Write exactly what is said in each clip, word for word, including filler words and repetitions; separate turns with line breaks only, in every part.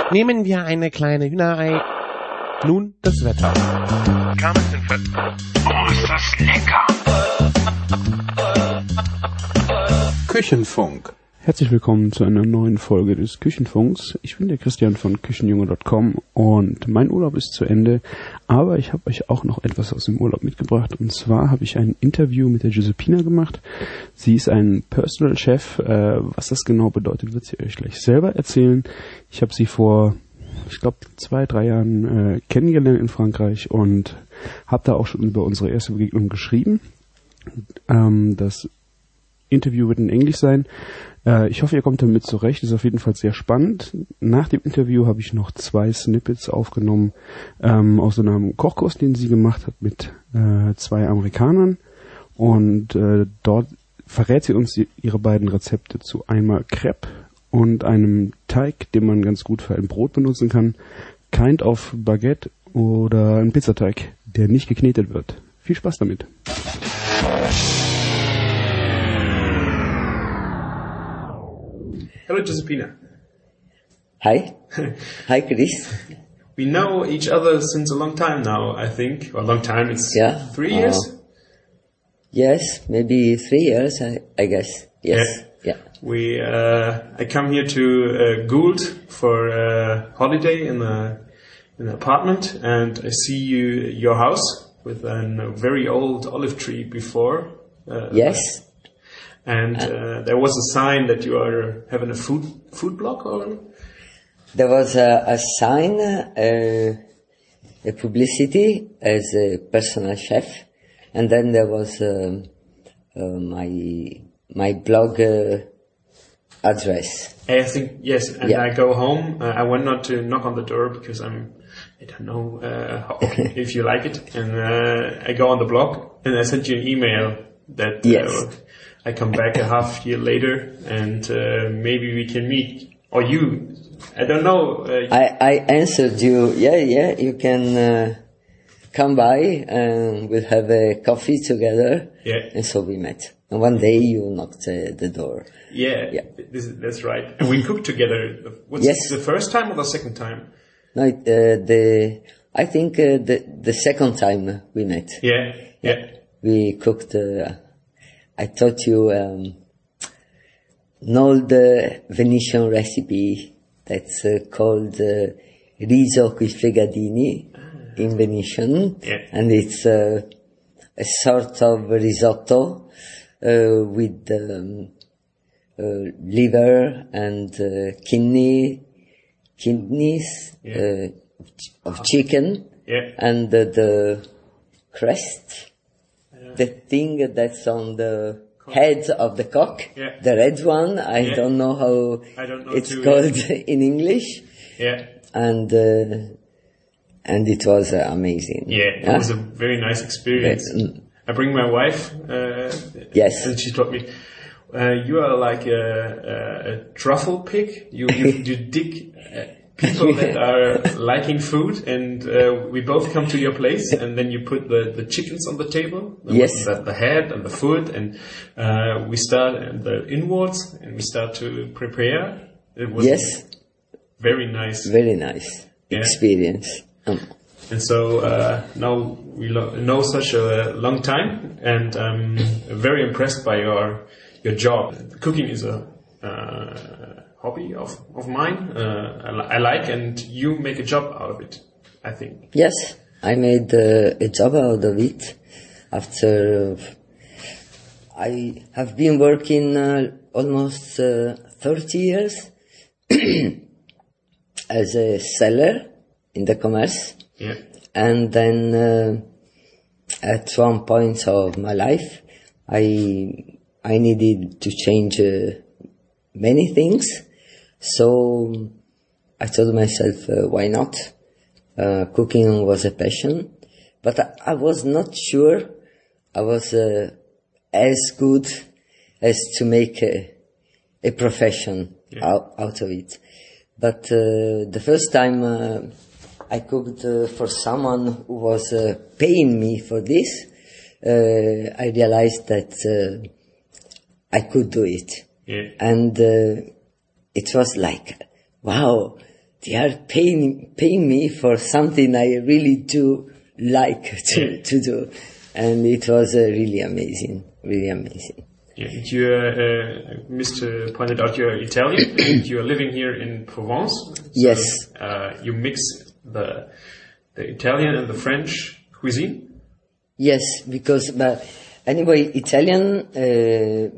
Nehmen wir eine kleine Hühnerei. Nun das Wetter.
Oh, ist das lecker!
Küchenfunk.
Herzlich willkommen zu einer neuen Folge des Küchenfunks. Ich bin der Christian von Küchenjunge Punkt com und mein Urlaub ist zu Ende, aber ich habe euch auch noch etwas aus dem Urlaub mitgebracht, und zwar habe ich ein Interview mit der Giuseppina gemacht. Sie ist ein Personal Chef. Äh, was das genau bedeutet, wird sie euch gleich selber erzählen. Ich habe sie vor, ich glaube, zwei, drei Jahren äh, kennengelernt in Frankreich und habe da auch schon über unsere erste Begegnung geschrieben. Ähm, das Interview wird in Englisch sein. Äh, ich hoffe, ihr kommt damit zurecht. Ist auf jeden Fall sehr spannend. Nach dem Interview habe ich noch zwei Snippets aufgenommen ähm, aus so einem Kochkurs, den sie gemacht hat mit äh, zwei Amerikanern. Und äh, dort verrät sie uns die, ihre beiden Rezepte zu einmal Crepe und einem Teig, den man ganz gut für ein Brot benutzen kann. Kind of Baguette oder ein Pizzateig, der nicht geknetet wird. Viel Spaß damit.
Hello, Giuseppina.
Hi. Hi, Chris.
We know each other since a long time now, I think. Well, a long time, it's
Yeah.
three years?
Uh, yes, maybe three years, I, I guess. Yes.
Yeah.
Yeah.
We, uh, I come here to uh, Gould for a holiday in, a, in an apartment, and I see you, your house with a very old olive tree before. Uh,
Yes.
And uh, there was a sign that you are having a food food blog, or?
There was a, a sign, uh, a publicity as a personal chef, and then there was um, uh, my my blog uh, address.
I think, yes, and
Yeah.
I go home. Uh, I went not to knock on the door because I'm, I don't know uh, how, if you like it. And uh, I go on the blog and I sent you an email that
Yes.
uh, I come back a half year later and uh, maybe we can meet. Or you, I don't know. Uh,
I, I answered you, yeah, yeah, you can uh, come by and we'll have a coffee together.
Yeah.
And so we met. And one day you knocked uh, the door.
yeah,
Yeah.
This is, that's right. And we cooked together. What's
Yes.
the first time or the second time?
No, it, uh, the I think uh, the the second time we met,
Yeah, yeah.
we cooked. Uh, I taught you um, an old uh, Venetian recipe that's uh, called uh, riso coi fegadini in Venetian,
Yeah.
and it's uh, a sort of risotto uh, with um, uh, liver and uh, kidney, kidneys
Yeah.
uh, of chicken,
Yeah.
and uh, the crest, the thing that's on the head of the cock,
Yeah.
the red one. I
Yeah.
don't know how
I don't know
it's
too,
called
yeah.
in English,
Yeah.
and uh, and it was uh, amazing.
Yeah, it
Huh?
was a very nice experience.
Mm.
I bring my wife, uh,
Yes.
and she told me, uh, you are like a, a, a truffle pig. You, you, you dig uh, people that are liking food, and uh, we both come to your place, and then you put the, the chickens on the table, the,
Yes.
the, the head and the foot, and uh, we start at the inwards, and we start to prepare. It was
Yes,
very nice.
very nice
Yeah.
experience. Um,
And so uh, now we lo- know such a long time, and I'm very impressed by your your job. Cooking is a uh, hobby of of mine. Uh, I, li- I like, and you make a job out of it, I think.
yes, I made uh, a job out of it. After I have been working uh, almost uh, thirty years as a seller in the commerce.
Yeah,
And then uh, at one point of my life, I I needed to change uh, many things. So I told myself, uh, why not? Uh, cooking was a passion, but I, I was not sure I was uh, as good as to make a, a profession
Yeah.
out, out of it. But uh, the first time uh, I cooked uh, for someone who was uh, paying me for this, uh, I realized that uh, I could do it.
Yeah.
And uh, it was like, wow, they are paying paying me for something I really do like to, to do. And it was uh, really amazing, really amazing.
Yeah, and you, uh, uh, Mister pointed out you're Italian, and you're living here in Provence. So,
yes.
Uh, you mix the the Italian and the French cuisine?
Yes, because, but anyway, Italian uh,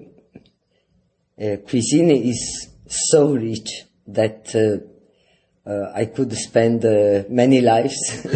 uh, cuisine is so rich that uh, uh, I could spend uh, many lives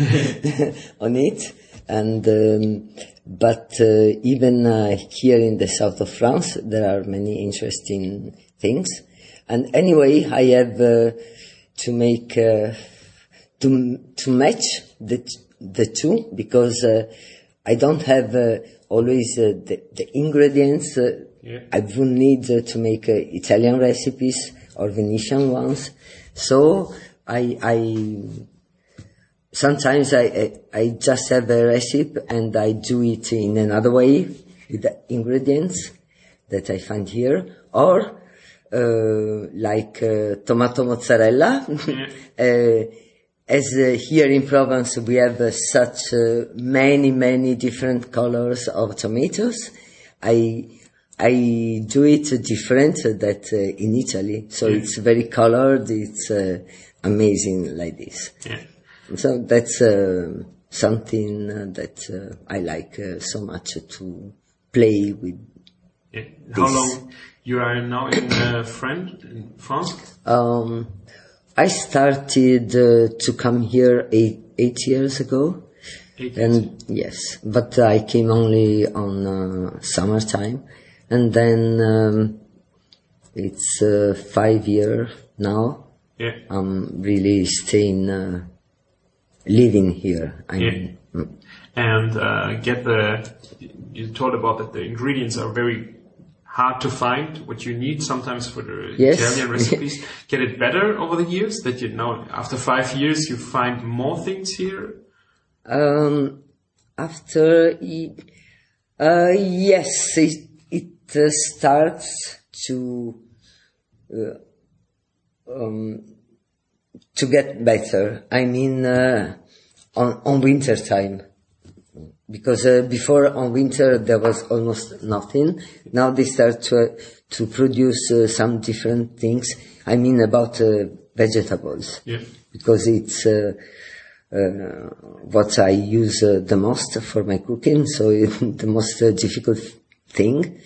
on it. And um, but uh, even uh, here in the south of France, there are many interesting things. And anyway, I have uh, to make uh, to to match the the two, because uh, I don't have uh, always uh, the, the ingredients uh, yeah. I would need uh, to make uh, Italian recipes or Venetian ones. So I I. Sometimes I, I, I just have a recipe and I do it in another way with the ingredients that I find here, or uh, like uh, tomato mozzarella. uh, as uh, here in Provence we have uh, such uh, many many different colors of tomatoes. I I do it different that uh, in Italy, so yeah. It's very colored. It's uh, amazing like this. Yeah. So that's uh, something uh, that uh, I like uh, so much to play with.
Yeah. How long you are now in uh, France? In France?
Um, I started uh, to come here eight eight years ago,
eight
and
years.
yes, but I came only on uh, summertime, and then um, it's uh, five years now.
Yeah,
I'm really staying. Uh, Living here, I
yeah.
mean. Mm.
And uh, get the, you told about that the ingredients are very hard to find, what you need sometimes for the
yes.
Italian recipes. Get it better over the years, that you now, after five years, you find more things here?
Um, after, uh, yes, it, it uh, starts to, uh, um, to get better. I mean, uh, on, on winter time. Because uh, before on winter there was almost nothing. Now they start to, to produce uh, some different things. I mean about uh, vegetables.
Yeah.
Because it's uh, uh, what I use uh, the most for my cooking, so it's the most uh, difficult thing.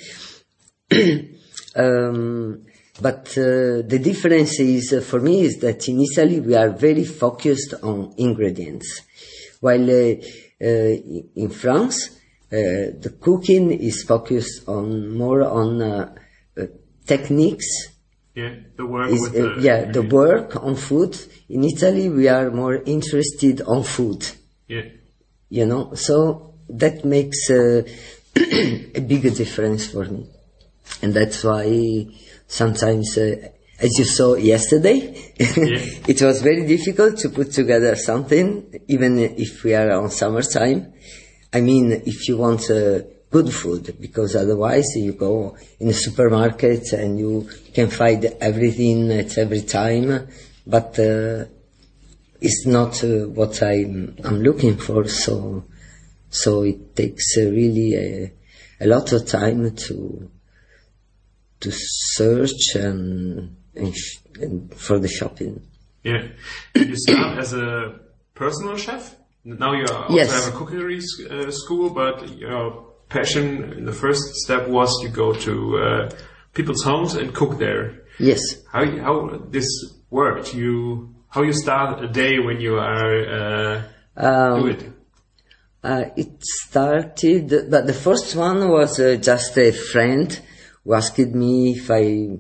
um, But uh, the difference is, uh, for me, is that in Italy we are very focused on ingredients, while uh, uh, in France uh, the cooking is focused on more on uh, uh, techniques.
Yeah, the work.
Is,
with
uh,
the
yeah, the work on food. In Italy we are more interested on food.
Yeah.
You know, so that makes uh, a big difference for me, and that's why. Sometimes, uh, as you saw yesterday, yeah. It was very difficult to put together something, even if we are on summertime. I mean, if you want uh, good food, because otherwise you go in a supermarket and you can find everything at every time, but uh, it's not uh, what I'm, I'm looking for, so so it takes uh, really a, a lot of time to to search and, and, sh- and for the shopping.
Yeah. Did you start as a personal chef? Now you also
yes.
have a cookery uh, school, but your passion in the first step was you go to uh, people's homes and cook there.
Yes.
How how this worked? You how you start a day when you are uh,
um,
do it?
Uh, it started, but the first one was uh, just a friend who asked me if I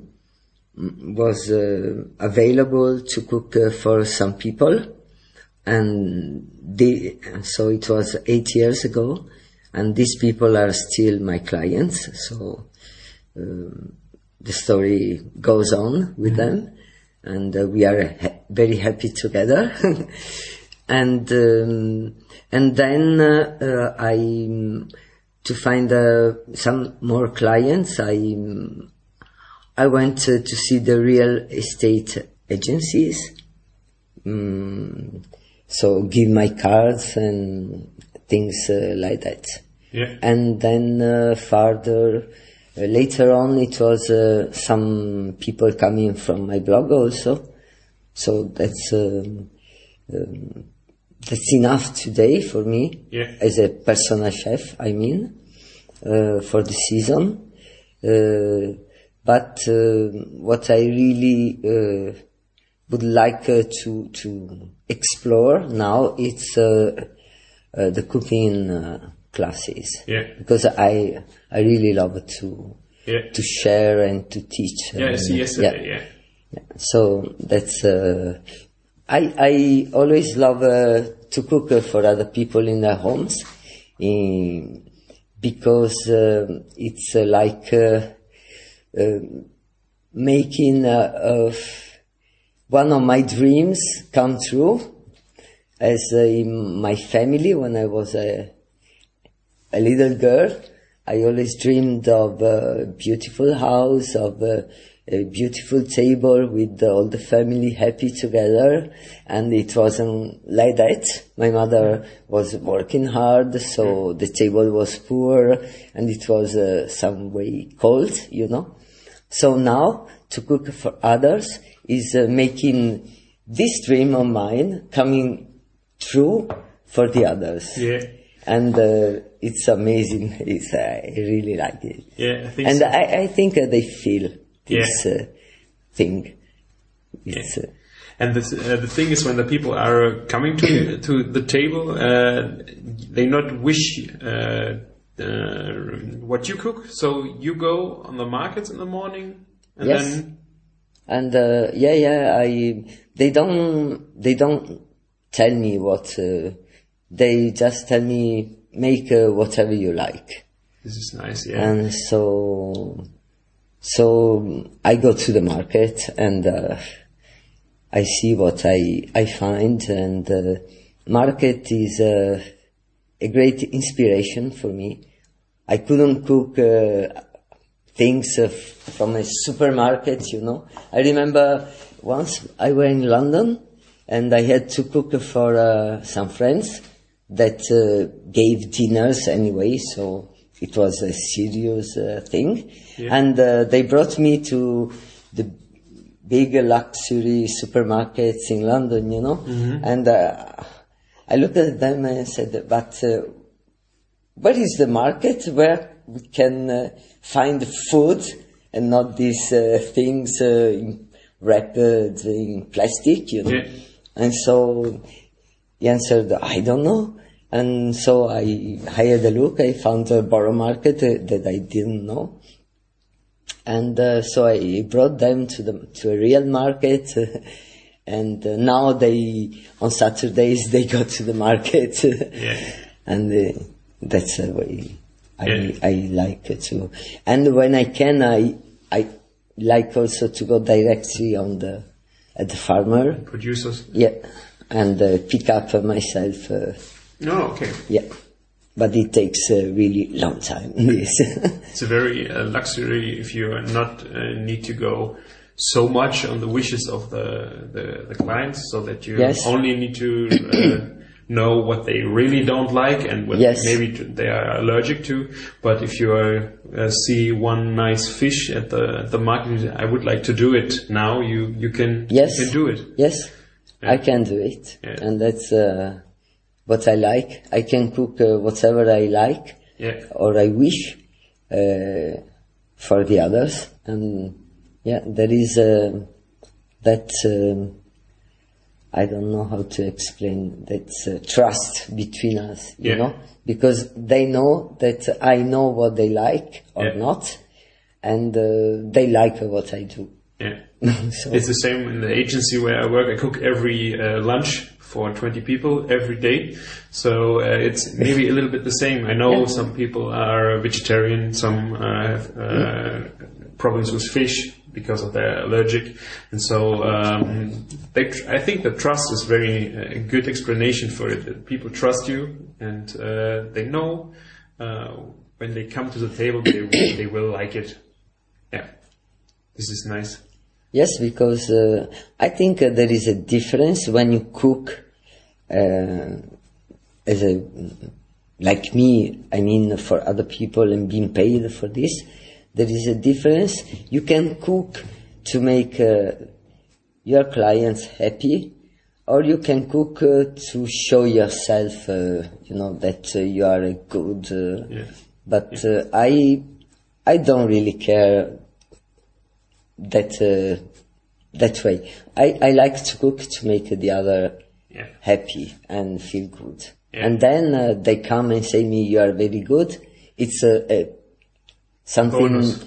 was uh, available to cook uh, for some people, and they, so it was eight years ago, and these people are still my clients, so um, the story goes on with mm-hmm. them, and uh, we are ha- very happy together. and um, and then uh, uh, I to find uh, some more clients, I I went uh, to see the real estate agencies, um, so give my cards and things uh, like that.
Yeah.
And then uh, further, uh, later on, it was uh, some people coming from my blog also. So that's um, um, that's enough today for me
Yeah.
as a personal chef. I mean, uh, for the season. Uh, but uh, what I really uh, would like uh, to to explore now, it's uh, uh, the cooking uh, classes.
Yeah.
Because I I really love to
Yeah.
to share and to teach.
Yeah, I
And,
see yesterday, yeah.
yeah. So that's uh, I I always love uh, to cook uh, for other people in their homes, in, because uh, it's uh, like uh, uh, making uh, of one of my dreams come true. As uh, in my family, when I was a a little girl, I always dreamed of a beautiful house, of a, a beautiful table with all the family happy together, and it wasn't like that. My mother was working hard, so the table was poor, and it was uh, some way cold, you know. So now, to cook for others is uh, making this dream of mine coming true for the others.
Yeah.
And uh, it's amazing. It's, I really like it.
Yeah, I think
And
so.
I, I think uh, they feel this
Yeah.
uh, thing. It's,
Yeah.
uh,
And the, uh, the thing is, when the people are coming to to the table, uh, they not wish uh, uh, what you cook. So you go on the markets in the morning, and
Yes.
then
and uh, yeah, yeah. I they don't they don't tell me what. Uh, they just tell me make uh, whatever you like.
this is nice. Yeah.
And so, so I go to the market and uh, I see what I I find, and uh, market is uh, a great inspiration for me. I couldn't cook uh, things uh, from a supermarket, you know. I remember once I were in London and I had to cook for uh, some friends that uh, gave dinners anyway, so it was a serious uh, thing.
Yeah.
And uh, they brought me to the big luxury supermarkets in London, you know.
Mm-hmm.
And uh, I looked at them and said, but uh, where is the market where we can uh, find food and not these uh, things uh, in, wrapped in plastic, you know?
Yeah.
And so he answered, I don't know. And so I hired a look. I found a borough market uh, that I didn't know. And uh, so I brought them to the to a real market. And uh, now they, on Saturdays, they go to the market.
Yeah.
And uh, that's the way I,
Yeah.
I like it too. And when I can, I, I like also to go directly on the, at the farmer.
Producers.
Yeah, and uh, pick up uh, myself. Uh,
No, okay.
yeah, but it takes a really long time. Yes.
It's a very uh, luxury if you are not uh, need to go so much on the wishes of the the, the clients, so that you
Yes.
only need to uh, know what they really don't like and what
Yes.
maybe t- they are allergic to. But if you are, uh, see one nice fish at the at the market, I would like to do it now. You you can
Yes.
you can do it.
Yes,
Yeah.
I can do it,
Yeah.
and that's uh, what I like. I can cook uh, whatever I like
Yeah.
or I wish uh, for the others, and yeah, there is uh, that. Um, I don't know how to explain that uh, trust between us, you
Yeah.
know, because they know that I know what they like or
Yeah.
not, and uh, they like what I do.
Yeah.
So,
It's the same in the agency where I work. I cook every uh, lunch for twenty people every day. So uh, it's maybe a little bit the same. I know
Yeah.
some people are vegetarian, some uh, have uh, problems with fish because of their allergic. And so um, they tr- I think the trust is very uh, good explanation for it. That people trust you, and uh, they know uh, when they come to the table, they, they will like it. Yeah. This is nice.
Yes, because uh, I think uh, there is a difference when you cook uh, as a, like me, I mean for other people and being paid for this, there is a difference. You can cook to make uh, your clients happy, or you can cook uh, to show yourself, uh, you know, that uh, you are a good, uh,
yeah.
but
yeah.
uh, I, I don't really care that uh, that way. I, I like to cook to make the other
yeah. happy
and feel good.
Yeah.
And then uh, they come and say me, you are very good. It's a, a something
Bonus.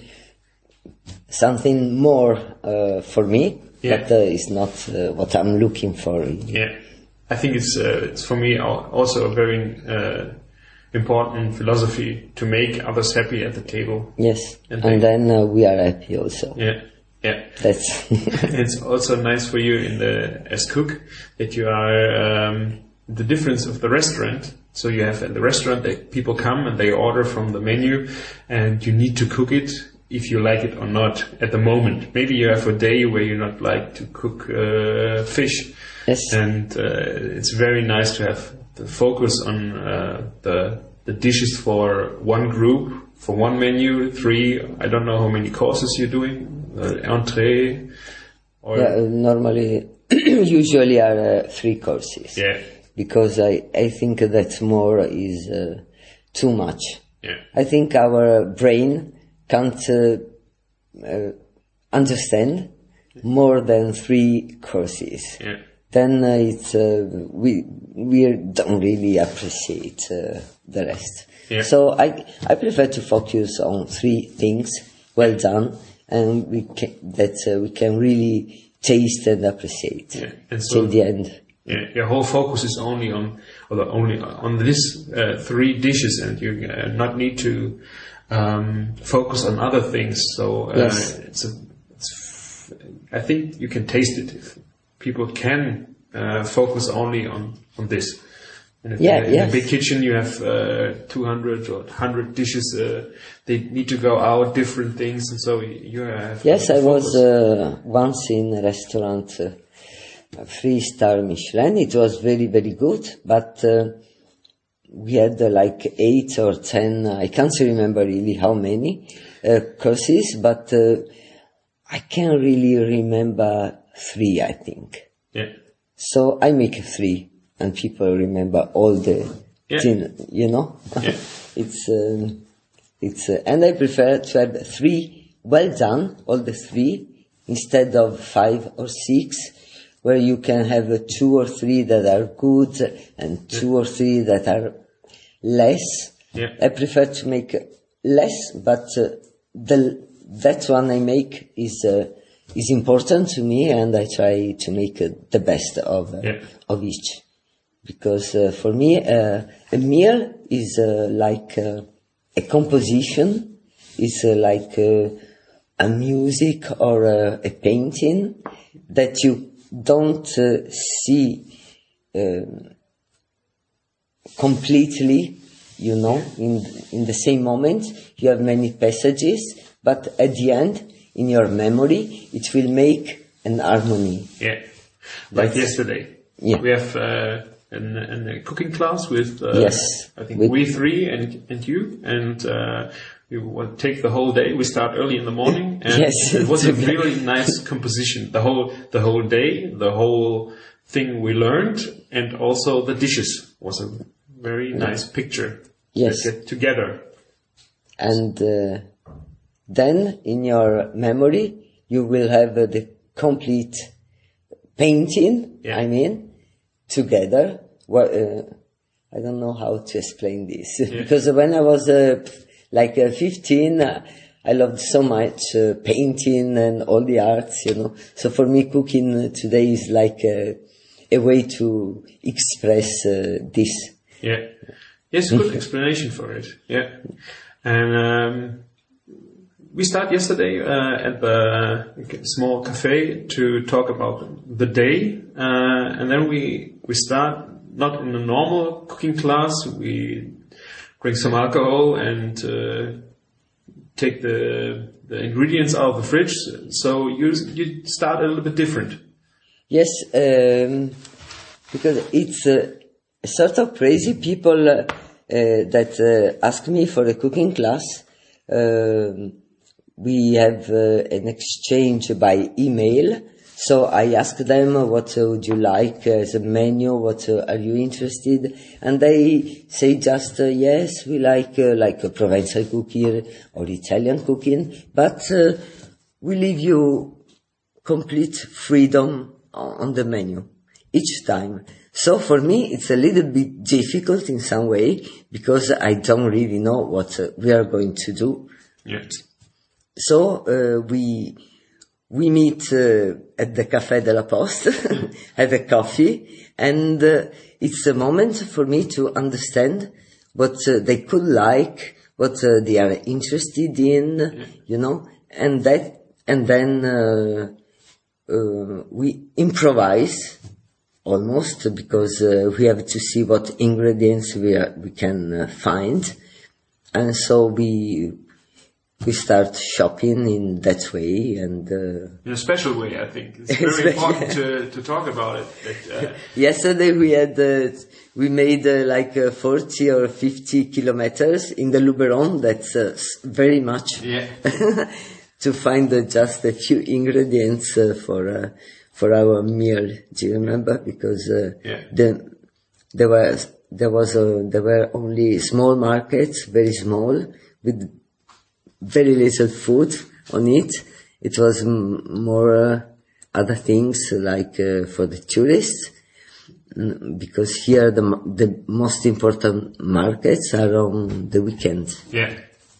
something more uh, for me,
yeah.
but uh, it's not uh, what I'm looking for.
Yeah, I think it's uh, it's for me also a very uh, important philosophy to make others happy at the table.
Yes,
and,
and then uh, we are happy also.
Yeah, yeah.
That's
it's also nice for you in the as cook that you are um, the difference of the restaurant. So you have at the restaurant that people come and they order from the menu, and you need to cook it if you like it or not at the moment. Maybe you have a day where you not like to cook uh, fish,
yes.
and uh, it's very nice to have the focus on uh, the the dishes for one group, for one menu, three. I don't know how many courses you're doing, uh, entree. Or
yeah, uh, normally, usually are uh, three courses.
Yeah.
Because I, I think that more is uh, too much.
Yeah.
I think our brain can't uh, uh, understand more than three courses.
Yeah.
Then uh, it's uh, we we don't really appreciate uh, the rest.
Yeah.
So I I prefer to focus on three things well done, and we can, that uh, we can really taste and appreciate
Yeah. And so
till the end.
Yeah, your whole focus is only on, or the only on this uh, three dishes, and you uh, not need to um, focus on other things. So uh,
yes.
it's, a, it's I think you can taste it if people can uh, focus only on on this. And if
Yeah,
in
yes.
a big kitchen you have uh, two hundred or one hundred dishes, uh, they need to go out different things, and so you have.
Yes,
to
I
focus.
was uh, once in a restaurant. Uh, Three-star Michelin. It was very, very good, but uh, we had uh, like eight or ten, I can't remember really how many uh, courses, but uh, I can really remember three, I think.
Yeah.
So I make three, and people remember all the,
Yeah.
tin, you know?
Yeah.
it's, um, it's, uh, and I prefer to have three well done, all the three, instead of five or six, where you can have uh, two or three that are good and two yeah. or three that are less.
Yeah.
I prefer to make less, but uh, the that one I make is uh, is important to me, and I try to make uh, the best of uh,
yeah.
of each. Because uh, for me, uh, a meal is uh, like uh, a composition, is uh, like uh, a music or uh, a painting that you don't uh, see uh, completely, you know, in in the same moment. You have many passages, but at the end, in your memory, it will make an harmony.
Yeah, like
That's,
yesterday.
Yeah.
We have uh, an, an, a cooking class with, uh,
yes,
I think
with
we three and and you, and uh, we will take the whole day. We start early in the morning, and
yes,
it was a really nice composition. The whole the whole day, the whole thing we learned, and also the dishes was a very nice picture.
Yes,
that get together.
And uh, then in your memory, you will have uh, the complete painting. Yeah. I mean, together. Well, uh, I don't know how to explain this yeah. because when I was uh, like uh, fifteen, uh, I loved so much uh, painting and all the arts, you know. So for me, cooking today is like uh, a way to express uh, this.
Yeah. Yes, good explanation for it. Yeah. And um, we start yesterday uh, at the small cafe to talk about the day, uh, and then we we start not in a normal cooking class. We drink some alcohol and uh, take the the ingredients out of the fridge. So you you start a little bit different.
Yes, um, because it's uh, sort of crazy people uh, uh, that uh, ask me for a cooking class. Uh, we have uh, an exchange by email. So I ask them, uh, what uh, would you like as a menu? What uh, are you interested? And they say just, uh, yes, we like uh, like a Provençal cooking or Italian cooking, but uh, we leave you complete freedom on the menu each time. So for me, it's a little bit difficult in some way because I don't really know what uh, we are going to do.
Yes.
So uh, we we meet uh, at the Café de la Poste, have a coffee, and uh, it's a moment for me to understand what uh, they could like, what uh, they are interested in, yeah. you know, and that, and then uh, uh, we improvise almost because uh, we have to see what ingredients we are, we can uh, find, and so we. We start shopping in that way, and uh,
in a special way. I think it's very important to to talk about it. That, uh,
Yesterday we had uh, we made uh, like uh, forty or fifty kilometers in the Luberon. That's uh, very much.
Yeah.
To find uh, just a few ingredients uh, for uh, for our meal. Do you remember? Because uh,
yeah.
the there was there was uh, there were only small markets, very small, with very little food on it. It was m- more uh, other things like uh, for the tourists, mm, because here the the most important markets are on the weekend.
Yeah.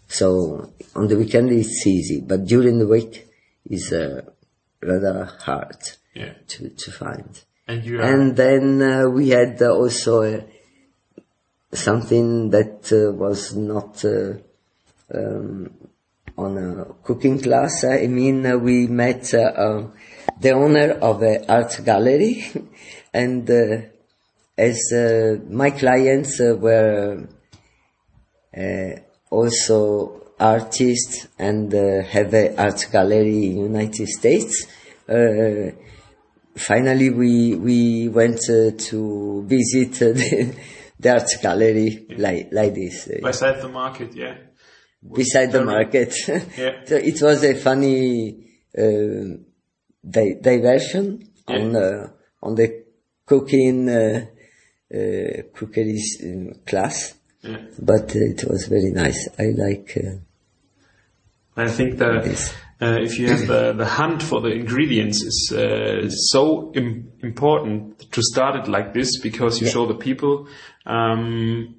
So on the weekend it's easy, but during the week is uh, rather hard
yeah.
to to find.
And you are
and then uh, we had uh, also uh, something that uh, was not. Uh, um, on a cooking class. I mean, uh, we met uh, uh, the owner of an art gallery, and uh, as uh, my clients uh, were uh, also artists and uh, have an art gallery in the United States, uh, finally we we went uh, to visit uh, the, the art gallery yeah. like like this. Uh,
Beside the market, yeah.
Beside the market.
Yeah.
So it was a funny uh, di- diversion yeah. on uh, on the cooking uh, uh, cookery uh, class,
yeah.
but uh, it was very nice. I like. Uh,
I think that uh, if you have the, the hunt for the ingredients is uh, so im- important to start it like this, because you yeah. show the people um,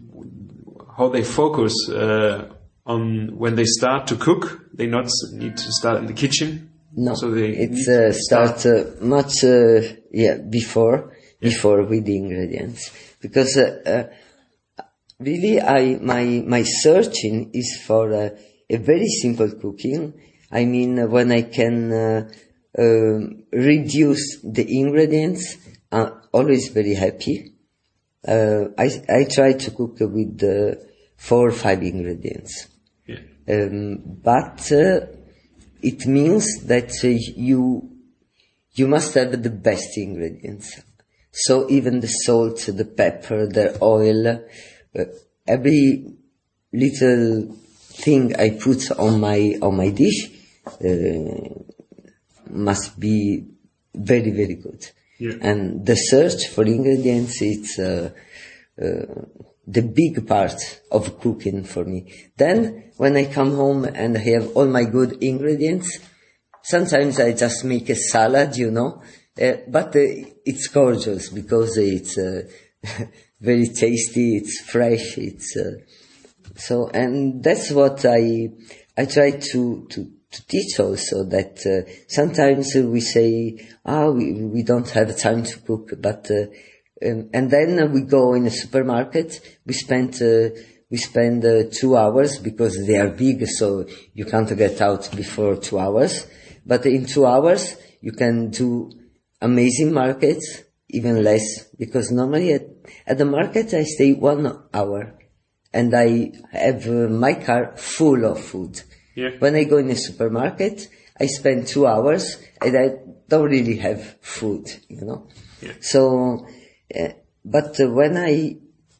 how they focus. Uh, On when they start to cook, they not need to start in the kitchen.
No,
so they
it's uh, start, start uh, much uh, yeah before yeah. before with the ingredients, because uh, uh, really I my my searching is for uh, a very simple cooking. I mean, uh, when I can uh, uh, reduce the ingredients, I'm always very happy. Uh, I I try to cook with uh, four or five ingredients. Um, but uh, it means that uh, you you must have the best ingredients. So even the salt, the pepper, the oil, uh, every little thing I put on my on my dish uh, must be very very good.
Yeah.
And the search for ingredients, it's uh, uh, the big part of cooking for me. Then, when I come home and I have all my good ingredients, sometimes I just make a salad, you know, uh, but uh, it's gorgeous because it's uh, very tasty, it's fresh, it's uh, so, and that's what I I try to to, to teach also, that uh, sometimes we say, ah, we we don't have time to cook, but uh, Um, and then uh, we go in a supermarket. We spend uh, we spend uh, two hours because they are big, so you can't get out before two hours. But in two hours you can do amazing markets, even less, because normally at, at the market I stay one hour. and I have uh, my car full of food.
Yeah.
When I go in a supermarket, I spend two hours and I don't really have food, you know.
Yeah.
So, uh, but uh, when I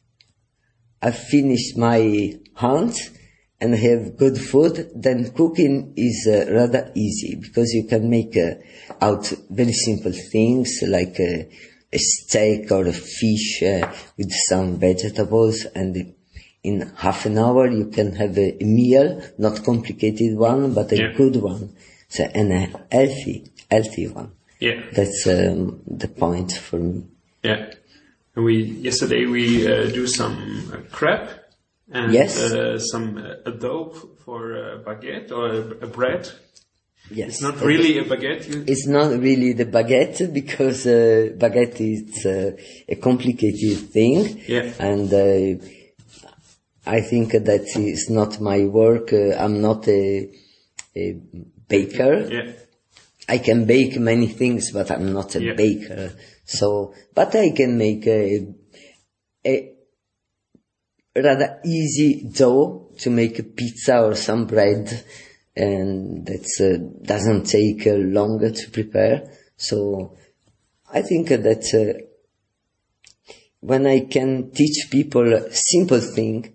I finish my hunt and have good food, then cooking is uh, rather easy because you can make uh, out very simple things like uh, a steak or a fish uh, with some vegetables, and in half an hour you can have a, a meal, not complicated one, but a
Yeah.
good one, so, and a healthy, healthy one.
Yeah.
That's um, the point for me.
Yeah. And we yesterday we uh, do some uh, crepe and
Yes.
uh, some uh, dough for a baguette or a, a bread.
Yes.
It's not really a baguette. You,
It's not really the baguette because uh, baguette is uh, a complicated thing.
Yeah.
And uh, I think that is not my work. Uh, I'm not a, a baker.
yeah.
I can bake many things, but I'm not a
Yeah.
baker. So, but I can make a, a rather easy dough to make a pizza or some bread, and that uh, doesn't take uh, longer to prepare. So, I think that uh, when I can teach people a simple thing,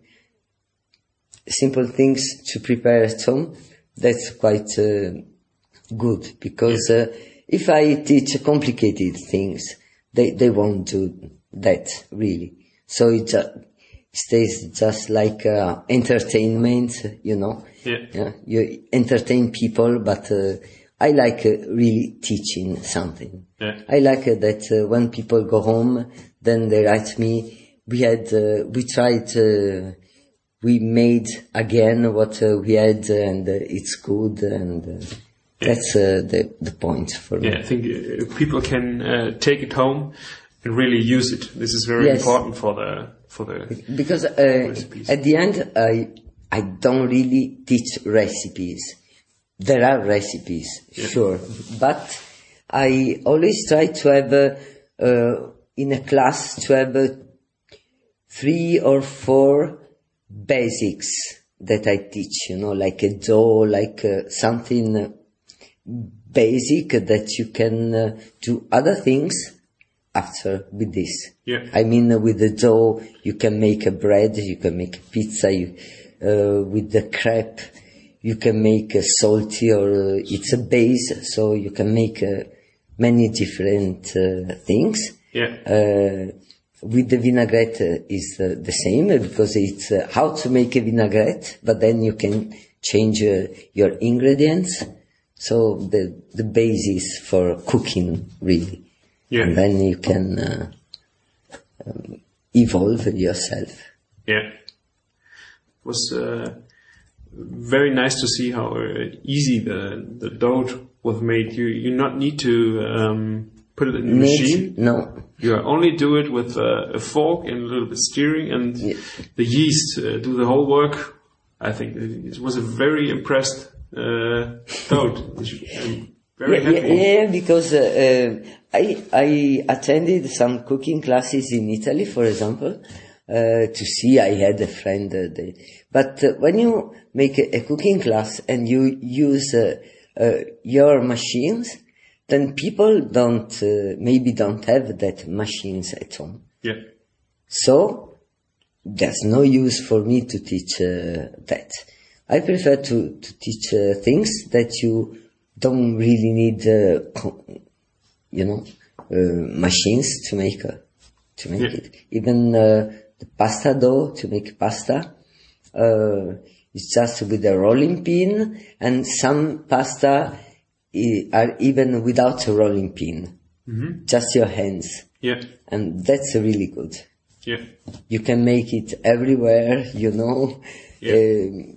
simple things to prepare at home, that's quite uh, good, because uh, if I teach complicated things, they they won't do that really. So it uh, stays just like uh, entertainment, you know.
Yeah.
Yeah, you entertain people, but uh, I like uh, really teaching something.
Yeah.
I like uh, that uh, when people go home, then they write me, we had, uh, we tried, uh, we made again what uh, we had, and uh, it's good, and uh,
Yeah.
that's uh, the the point for me.
Yeah, I think uh, people can uh, take it home and really use it. This is very
Yes.
important for the for the
Because uh,
Recipes.
at the end, I I don't really teach recipes. There are recipes,
Yeah.
sure, but I always try to have uh, uh, in a class to have uh, three or four basics that I teach. You know, like a dough, like uh, something uh, basic that you can uh, do other things after with this.
Yeah.
I mean, uh, with the dough, you can make a bread, you can make a pizza, you, uh, with the crepe, you can make a salty, or uh, it's a base, so you can make uh, many different uh, things.
Yeah.
Uh, with the vinaigrette uh, is uh, the same, uh, because it's uh, how to make a vinaigrette, but then you can change uh, your ingredients. So the the basis for cooking, really.
Yeah.
And then you can uh, um, evolve yourself.
Yeah. It was uh, very nice to see how uh, easy the the dough was made. You you not need to um, put it in the machine.
No.
You only do it with uh, a fork and a little bit stirring, and
Yeah.
the yeast uh, do the whole work. I think it was a very impressed uh, dough. I'm very
Yeah,
happy.
yeah, yeah, because uh, uh, I I attended some cooking classes in Italy, for example, uh, to see. I had a friend, uh, they, but uh, when you make a, a cooking class and you use uh, uh, your machines, then people don't uh, maybe don't have that machines at home.
Yeah.
So there's no use for me to teach uh, that. I prefer to to teach uh, things that you don't really need, uh, co- you know, uh, machines to make uh, to make
Yeah.
it. Even uh, the pasta dough to make pasta, uh, it's just with a rolling pin, and some pasta i- are even without a rolling pin,
Mm-hmm.
just your hands,
Yeah.
and that's really good.
Yeah.
You can make it everywhere, you know.
Yeah.
Um,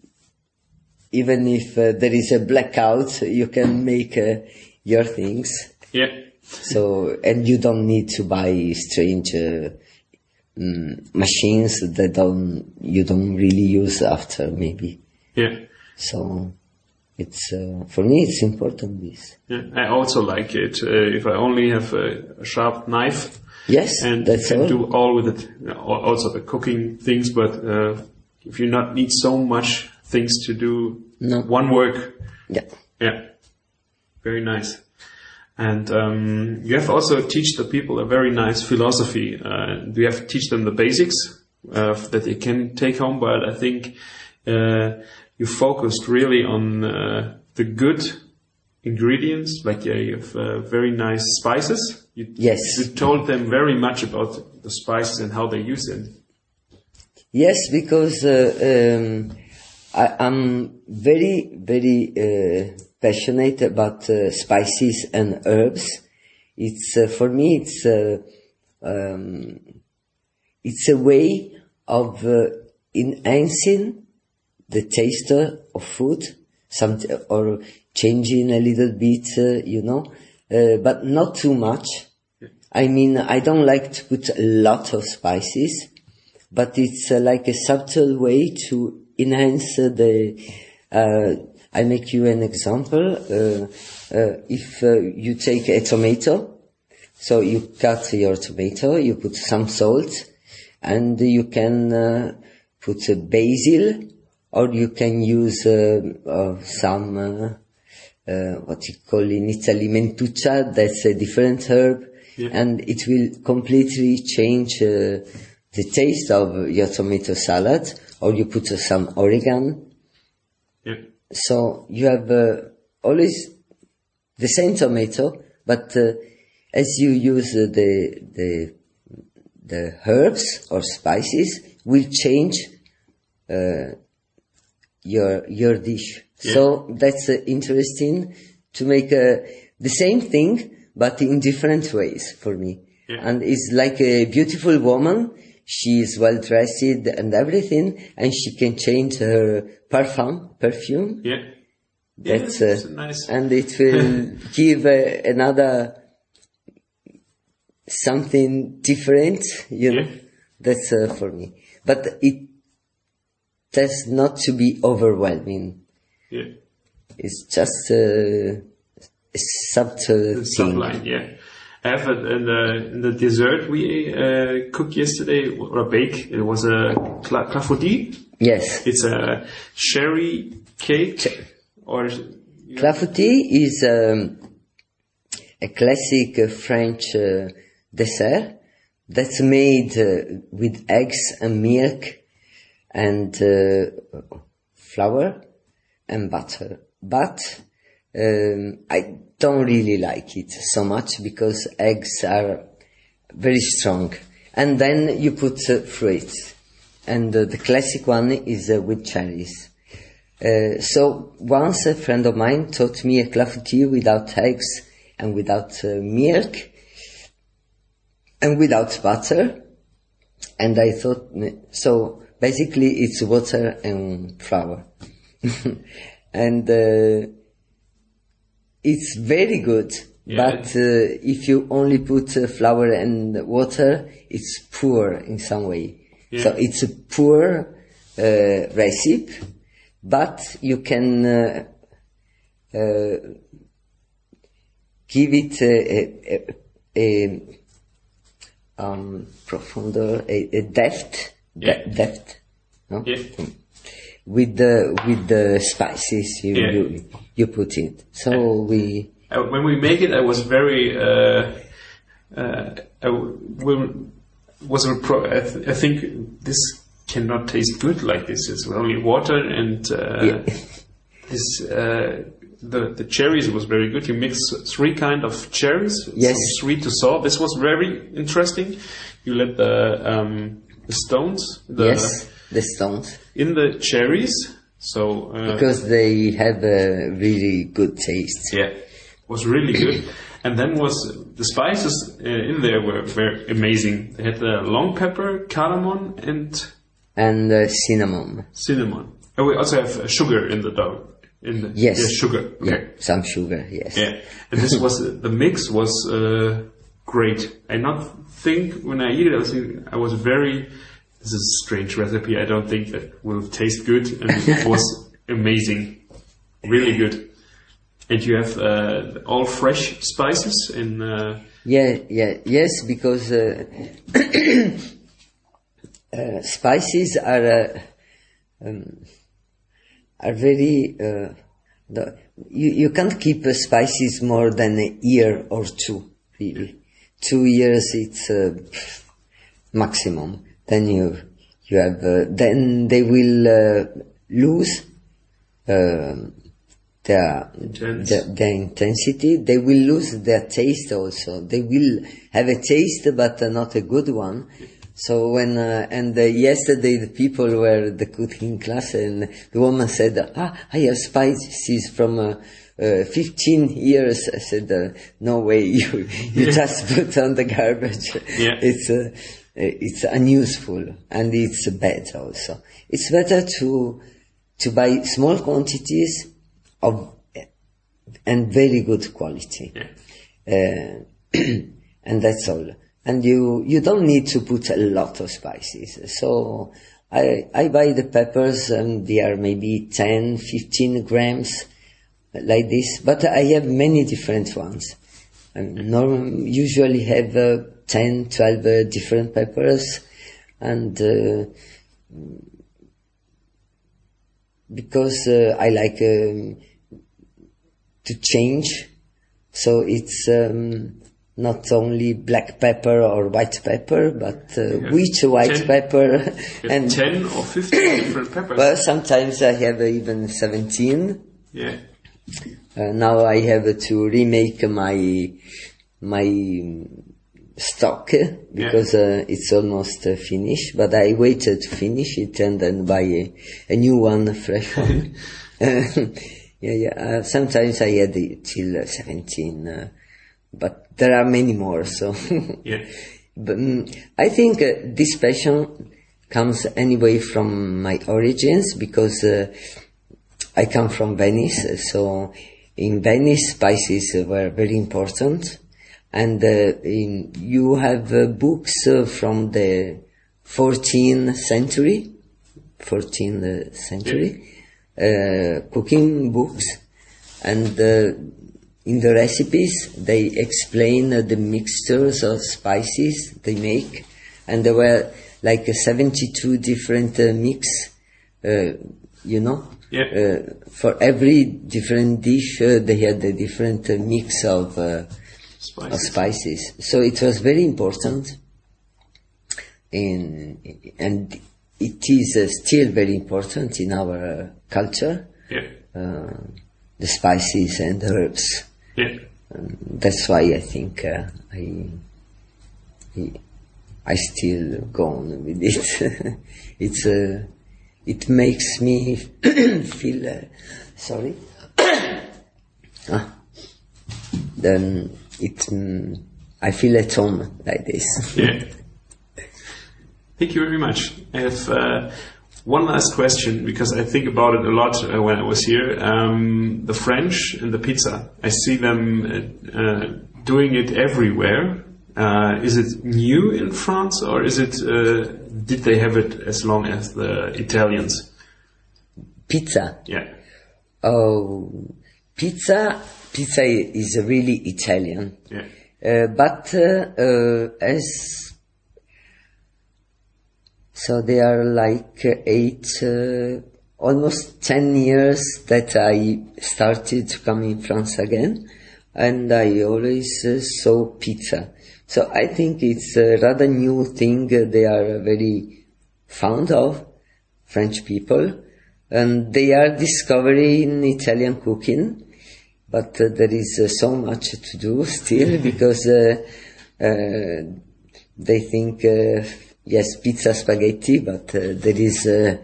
even if uh, there is a blackout, you can make uh, your things.
Yeah.
So, and you don't need to buy strange uh, mm, machines that don't you don't really use after, maybe.
Yeah.
So, it's uh, for me it's important, this.
Yeah. I also like it uh, if I only have a, a sharp knife.
Yes,
and
that's
you can
all.
do all with it. Also the cooking things, but uh, if you not need so much things to do
No.
one work,
Yeah.
yeah, very nice. And um, you have also teach the people a very nice philosophy. Uh, you have to teach them the basics uh, that they can take home, but I think uh, you focused really on uh, the good ingredients, like uh, you have uh, very nice spices. You,
Yes.
You told them very much about the spices and how they use them.
Yes, because uh, um, I, I'm very, very uh, passionate about uh, spices and herbs. It's uh, for me, it's uh, um, it's a way of uh, enhancing the taste of food, some or changing a little bit, uh, you know, uh, but not too much. I mean, I don't like to put a lot of spices, but it's uh, like a subtle way to enhance uh, the. Uh, I make you an example. Uh, uh, if uh, you take a tomato, so you cut your tomato, you put some salt, and you can uh, put uh, basil, or you can use uh, uh, some uh, uh, what you call in Italy mentuccia. That's a different herb, yeah. And it will completely change uh, the taste of your tomato salad. Or you put uh, some oregano.
Yeah.
So you have uh, always the same tomato, but uh, as you use uh, the the the herbs or spices, will change uh, your your dish. Yeah. So that's uh, interesting to make uh, the same thing, but in different ways for me. Yeah. And it's like a beautiful woman. She is well dressed and everything, and she can change her perfume. Perfume.
Yeah.
That's,
yeah,
uh,
that's nice.
And it will give uh, another something different, you know.
Yeah.
That's uh, for me. But it has not to be overwhelming.
Yeah.
It's just uh, a subtle
the
thing.
Subline, yeah. I have it in the, in the dessert we uh, cooked yesterday, or bake. It was a cla- clafoutis.
Yes.
It's a cherry cake.
Ch-
or
Clafoutis is um, a classic uh, French uh, dessert that's made uh, with eggs and milk and uh, flour and butter. But um, I don't really like it so much because eggs are very strong. And then you put uh, fruits. And uh, the classic one is uh, with cherries. Uh, so once a friend of mine taught me a clafoutis without eggs and without uh, milk and without butter. And I thought, so basically it's water and flour. And uh, it's very good. Yeah. But uh, if you only put uh, flour and water, it's poor in some way. Yeah. So it's a poor uh, recipe, but you can uh, uh, give it a, a, a um, profunder, a, a depth,
yeah.
de- depth, no?
Yeah.
with the with the spices you
yeah.
you, you put in. So
yeah.
we.
Uh, when we make it, I was very, uh, uh, I w- was, a pro- I, th- I think this cannot taste good like this. It's only water and, uh,
yeah.
this, uh, the, the cherries was very good. You mix three kind of cherries,
yes.
some sweet to sour. This was very interesting. You let the, um, the stones, the,
yes, the stones
in the cherries. So, uh,
because they have a really good taste.
Yeah. Was really good, and then was the spices uh, in there were very amazing. They had the long pepper, cardamom, and
and uh, cinnamon.
Cinnamon. And we also have uh, sugar in the dough. In the
yes,
yeah, sugar. Okay,
yeah, some sugar. Yes.
Yeah, and this was uh, the mix was uh, great. I not think when I eat it, I was I was very. This is a strange recipe. I don't think that will taste good, and it was amazing, really good. And you have uh, all fresh spices in uh,
Yeah, yeah, yes, because uh, uh, spices are uh, um, are very. Uh, the, you you can't keep uh, spices more than a year or two. Really, two years it's uh, maximum. Then you you have. Uh, then they will uh, lose. Uh, Their, their, their intensity, they will lose their taste also. They will have a taste, but uh, not a good one. So when, uh, and uh, yesterday the people were the cooking class and the woman said, ah, I have spices from uh, uh, fifteen years. I said, uh, no way, you, you just put on the garbage.
Yeah.
It's, uh, it's unuseful and it's bad also. It's better to, to buy small quantities of, and very good quality. Yeah. Uh, and that's all. And you, you don't need to put a lot of spices. So I, I buy the peppers and they are maybe ten, fifteen grams like this, but I have many different ones. I norm- usually have uh, ten, twelve uh, different peppers and uh, because uh, I like um, to change, so it's um, not only black pepper or white pepper, but uh, which white ten, pepper
and ten or fifteen different peppers.
Well, sometimes I have uh, even seventeen.
Yeah.
Uh, now I have to remake my my stock because yeah. uh, it's almost uh, finished. But I waited to finish it and then buy a, a new one, a fresh one. Yeah, yeah. Uh, sometimes I had it till uh, seventeen, uh, but there are many more. So,
yeah.
But um, I think uh, this passion comes anyway from my origins because uh, I come from Venice. So, in Venice, spices were very important, and uh, in, you have uh, books uh, from the fourteenth century, fourteenth century. Yeah. Uh, cooking books, and uh, in the recipes they explain uh, the mixtures of spices they make, and there were like uh, seventy-two different uh, mix, uh, you know,
yeah.
uh, for every different dish uh, they had a different uh, mix of, uh, spices. of spices. So it was very important, in, and it is uh, still very important in our uh, culture,
yeah.
uh, the spices and herbs.
Yeah.
Um, that's why I think uh, I, I I still go on with it. It's uh, it makes me feel uh, sorry. ah, then it um, I feel at home like this.
Yeah. Thank you very much. I have uh, one last question because I think about it a lot uh, when I was here. Um, the French and the pizza. I see them uh, uh, doing it everywhere. Uh, is it new in France or is it? Uh, did they have it as long as the Italians?
Pizza.
Yeah.
Oh, pizza. Pizza is really Italian.
Yeah.
Uh, but uh, uh, as So they are like eight, uh, almost ten years that I started to come in France again, and I always uh, saw pizza. So I think it's a rather new thing they are very fond of, French people, and they are discovering Italian cooking, but uh, there is uh, so much to do still because uh, uh, they think... Uh, Yes, pizza, spaghetti, but uh, there is uh,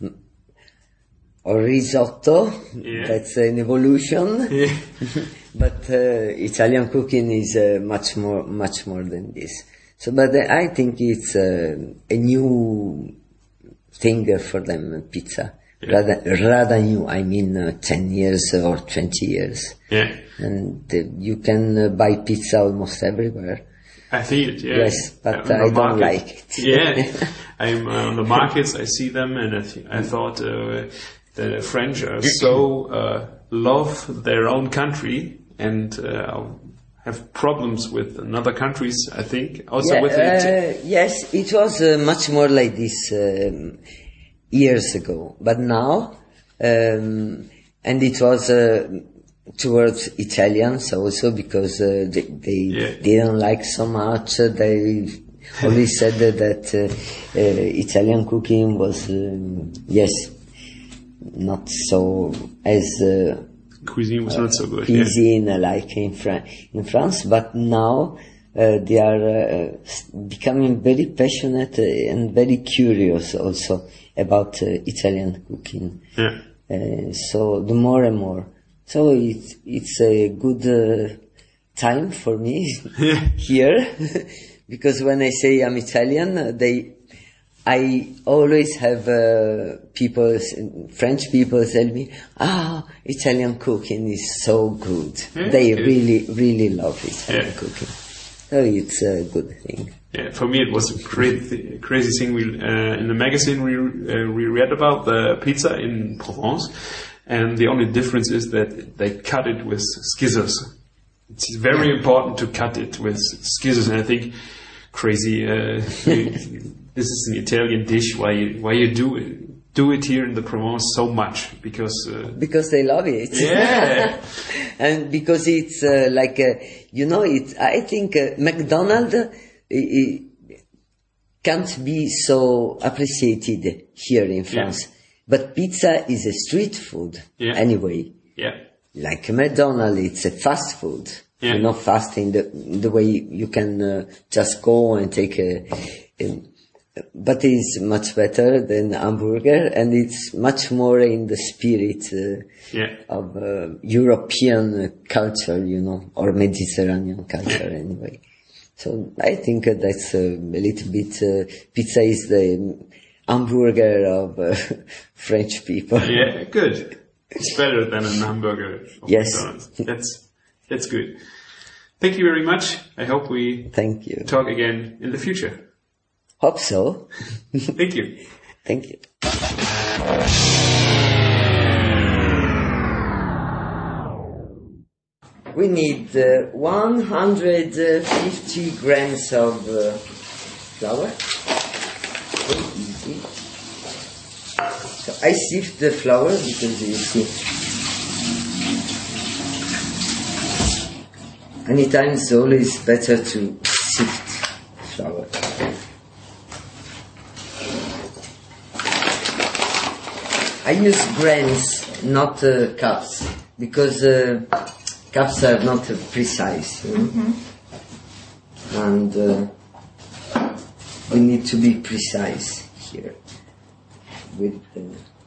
or risotto.
Yeah.
That's an evolution.
Yeah.
But uh, Italian cooking is uh, much more, much more than this. So, but uh, I think it's uh, a new thing for them, pizza. Yeah. Rather, rather new. I mean, uh, ten years or twenty years.
Yeah.
And uh, you can uh, buy pizza almost everywhere.
I see it, yeah.
Yes, but uh, I don't
market.
like it.
Yeah, I'm uh, on the markets, I see them, and I, th- I thought uh, the French are so uh, love their own country and uh, have problems with in other countries, I think. Also
Yeah,
with the
uh, yes, it was uh, much more like this um, years ago. But now, um, and it was uh, towards Italians also, because uh, they, they
Yeah.
didn't like so much. Uh, they always said that uh, uh, Italian cooking was, um, yes, not so as uh,
cuisine was not so good. Yeah.
cuisine like in, Fra- in France, but now uh, they are uh, s- becoming very passionate uh, and very curious also about uh, Italian cooking.
Yeah.
Uh, so the more and more. So it's it's a good uh, time for me here, because when I say I'm Italian, they, I always have uh, people, French people tell me, ah, Italian cooking is so good.
Yeah,
they
good.
really, really love Italian
Yeah.
cooking. So it's a good thing.
Yeah, for me it was a crazy, crazy thing. We uh, in the magazine we uh, we read about the pizza in Provence, and the only difference is that they cut it with scissors. It's very important to cut it with scissors, and I think crazy. Uh, this is an Italian dish. Why you, why you do it, do it here in the Provence so much? Because uh,
Because they love it.
Yeah.
And because it's uh, like, uh, you know, it. I think uh, McDonald's uh, it can't be so appreciated here in France.
Yeah.
But pizza is a street food
Yeah.
anyway.
yeah,
Like McDonald's, it's a fast food.
Yeah.
You know, fast in the the way you can uh, just go and take a, a. But it's much better than hamburger, and it's much more in the spirit uh,
yeah.
of uh, European culture, you know, or Mediterranean culture anyway. So I think uh, that's uh, a little bit. Uh, pizza is the hamburger of uh, French people.
Yeah, good. It's better than a hamburger. of
Yes.
McDonald's. That's that's good. Thank you very much. I hope we
Thank you.
talk again in the future.
Hope so.
Thank you.
Thank you. We need uh, one hundred fifty grams of uh, flour. Very easy. So I sift the flour because you see, anytime it's always better to sift flour. I use grains, not uh, cups, because uh, cups are not uh, precise, you know? Mm-hmm. And uh, we need to be precise here with the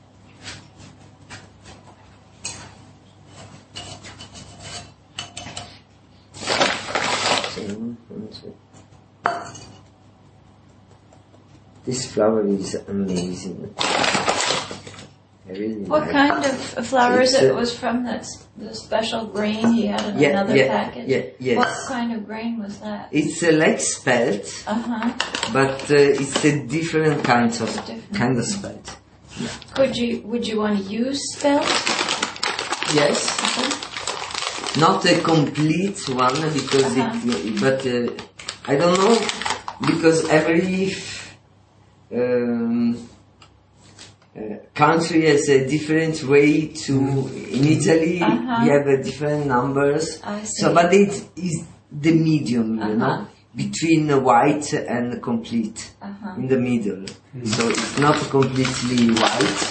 This flour is amazing. I really
What
like
kind of flour is
It's
it?
a-
It was from that s- the special grain he had in
Yeah,
another
yeah,
package?
yeah, yes.
What kind of grain was that?
It's uh, like spelt,
Uh-huh.
but uh, it's a different kind of
Different.
kind of spelt.
Could you, would you want to use spelt?
Yes, not a complete one because
Uh-huh.
it, but uh, I don't know because every um, uh, country has a different way to. In Italy,
Uh-huh.
we have a different numbers.
I see.
So, but it is the medium, you
Uh-huh.
know, between the white and complete,
Uh-huh.
in the middle. So it's not completely white,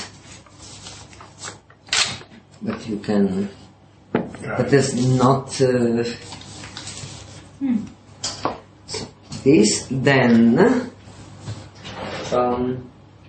but you can. But there's not. Uh, so this then. Um,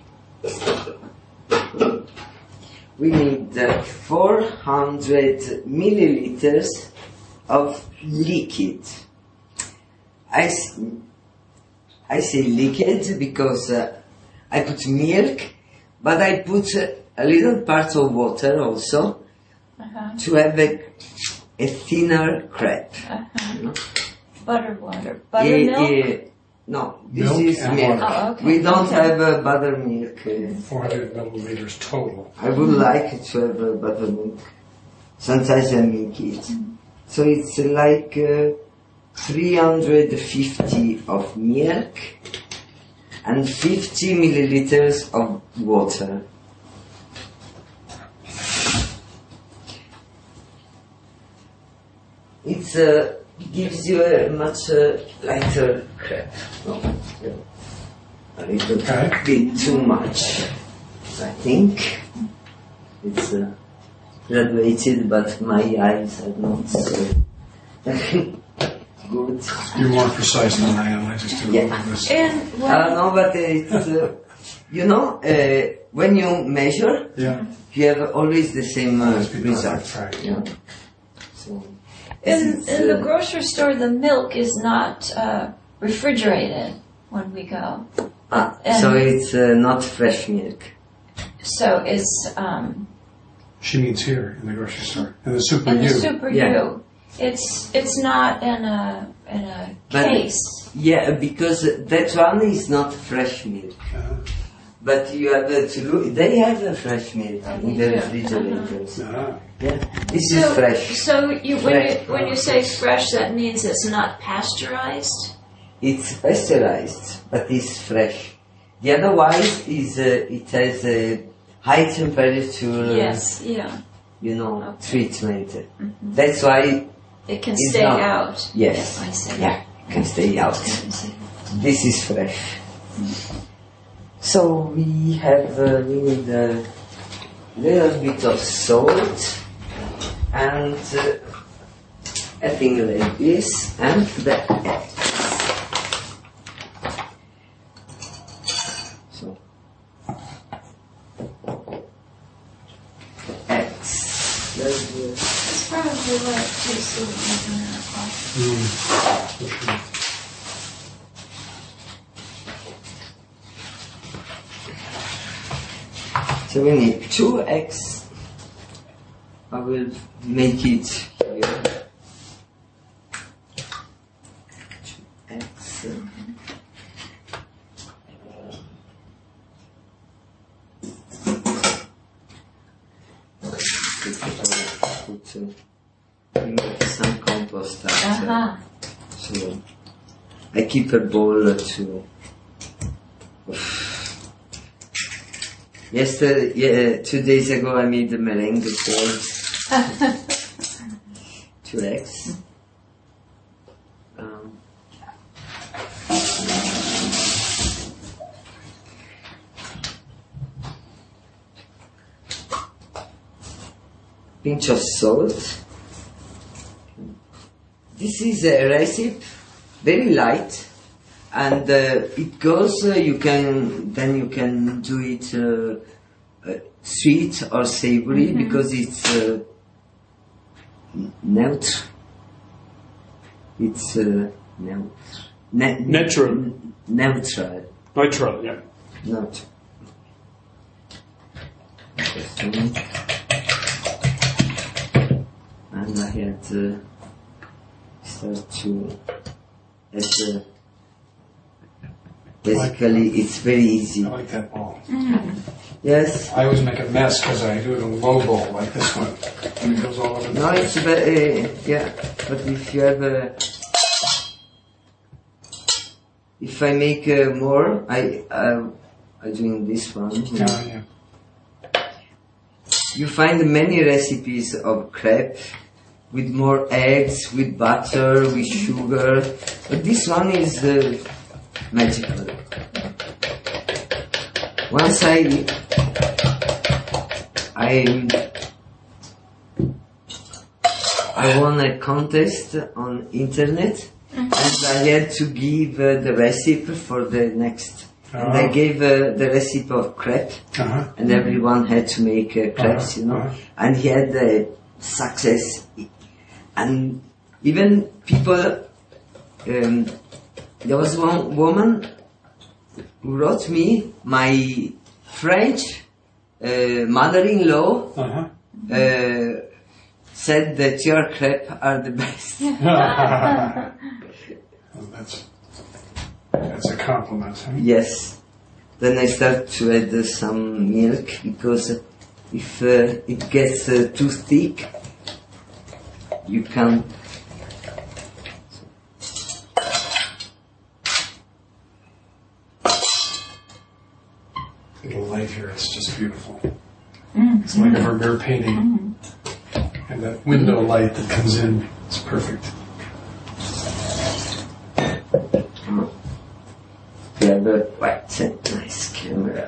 we need uh, four hundred milliliters of liquid. I, s- I say liquid because uh, I put milk, but I put uh, a little part of water also
Uh-huh.
to have a, a thinner crepe.
Uh-huh.
You know?
Butter water.
Eh,
Buttermilk?
eh, no, this
Milk
is
and
milk.
water. Oh, okay.
We don't
Okay.
have uh, buttermilk. uh,
four hundred milliliters total.
I would like to have uh, buttermilk. Sometimes I make it. So it's like uh, three hundred fifty of milk and fifty milliliters of water. It uh, gives you a much uh, lighter crepe. No, yeah. A little
Okay.
bit too much, I think. It's uh, graduated, but my eyes are not so good.
You're more precise than I am. I just do
Yeah.
all of this.
And when,
I don't know, but it's, uh, you know, uh, when you measure,
Yeah.
you have always the same uh,
Must be
result.
perfect, right.
Yeah. So,
in,
it's,
in the
uh,
grocery store, the milk is not uh, refrigerated when we go.
ah,
and-
so it's uh, not fresh milk.
So it's um,
She means here in the grocery store. In the Super
in the
U.
Super
Yeah.
U. It's it's not in a in a
But-
case.
Yeah, because that one is not fresh milk.
Uh,
But you have uh, to look, they have a fresh milk in the
Yeah.
refrigerators.
ah.
Yeah, this
So,
is fresh.
so you when you
Fresh.
when you say fresh, that means it's not pasteurized.
It's pasteurized, but it's fresh. The otherwise is uh, it has a high temperature, uh,
Yes, yeah.
you know,
Okay.
treatment. That's why,
It can
It's
stay
not-
out.
yes,
I see.
yeah, can stay out.
I see.
This is fresh. So we have uh, we need a little bit of salt and uh, a thing like this and the eggs. So eggs. There's the
That's probably what it tastes like in our coffee.
Mm. For sure.
So we need two eggs. I will make it here. Two eggs. Put uh, make some compost after.
Uh-huh.
So I keep a bowl to. Yesterday, yeah, two days ago, I made the merengue balls. Two eggs. Um, pinch of salt. This is a recipe, very light, and uh, it goes. Uh, you can then you can do it uh, uh, sweet or savory because it's uh, n- neutral. It's uh, neutral. Ne-
Natural.
n- neutral.
Neutral, yeah.
Not. And I had uh, start to as uh, basically it's very easy.
I like that ball.
Yes.
I always make a mess because I do it in a low bowl like this one. And it goes all over the
No,
place.
it's very uh, yeah. But if you have a if I make uh, more, I uh, I doing this one.
Yeah, yeah.
You find many recipes of crepe with more eggs, with butter, with sugar, but this one is uh, magical. Once I I I won a contest on internet, and I had to give uh, the recipe for the next. And I
Oh.
gave uh, the recipe of crepe,
Uh-huh.
and everyone had to make uh, crepes,
Uh-huh,
you know.
uh-huh.
And he had uh, success, and even people. Um, there was one woman who wrote me, my French uh, mother-in-law
Uh-huh.
uh, said that your crepes are the best.
Well, that's that's a compliment. Huh?
Yes. Then I start to add uh, some milk because if uh, it gets uh, too thick, you can't.
little light here, it's just beautiful.
Mm.
It's like a Vermeer painting. And that window light that comes in, it's perfect.
We have a quite a nice camera.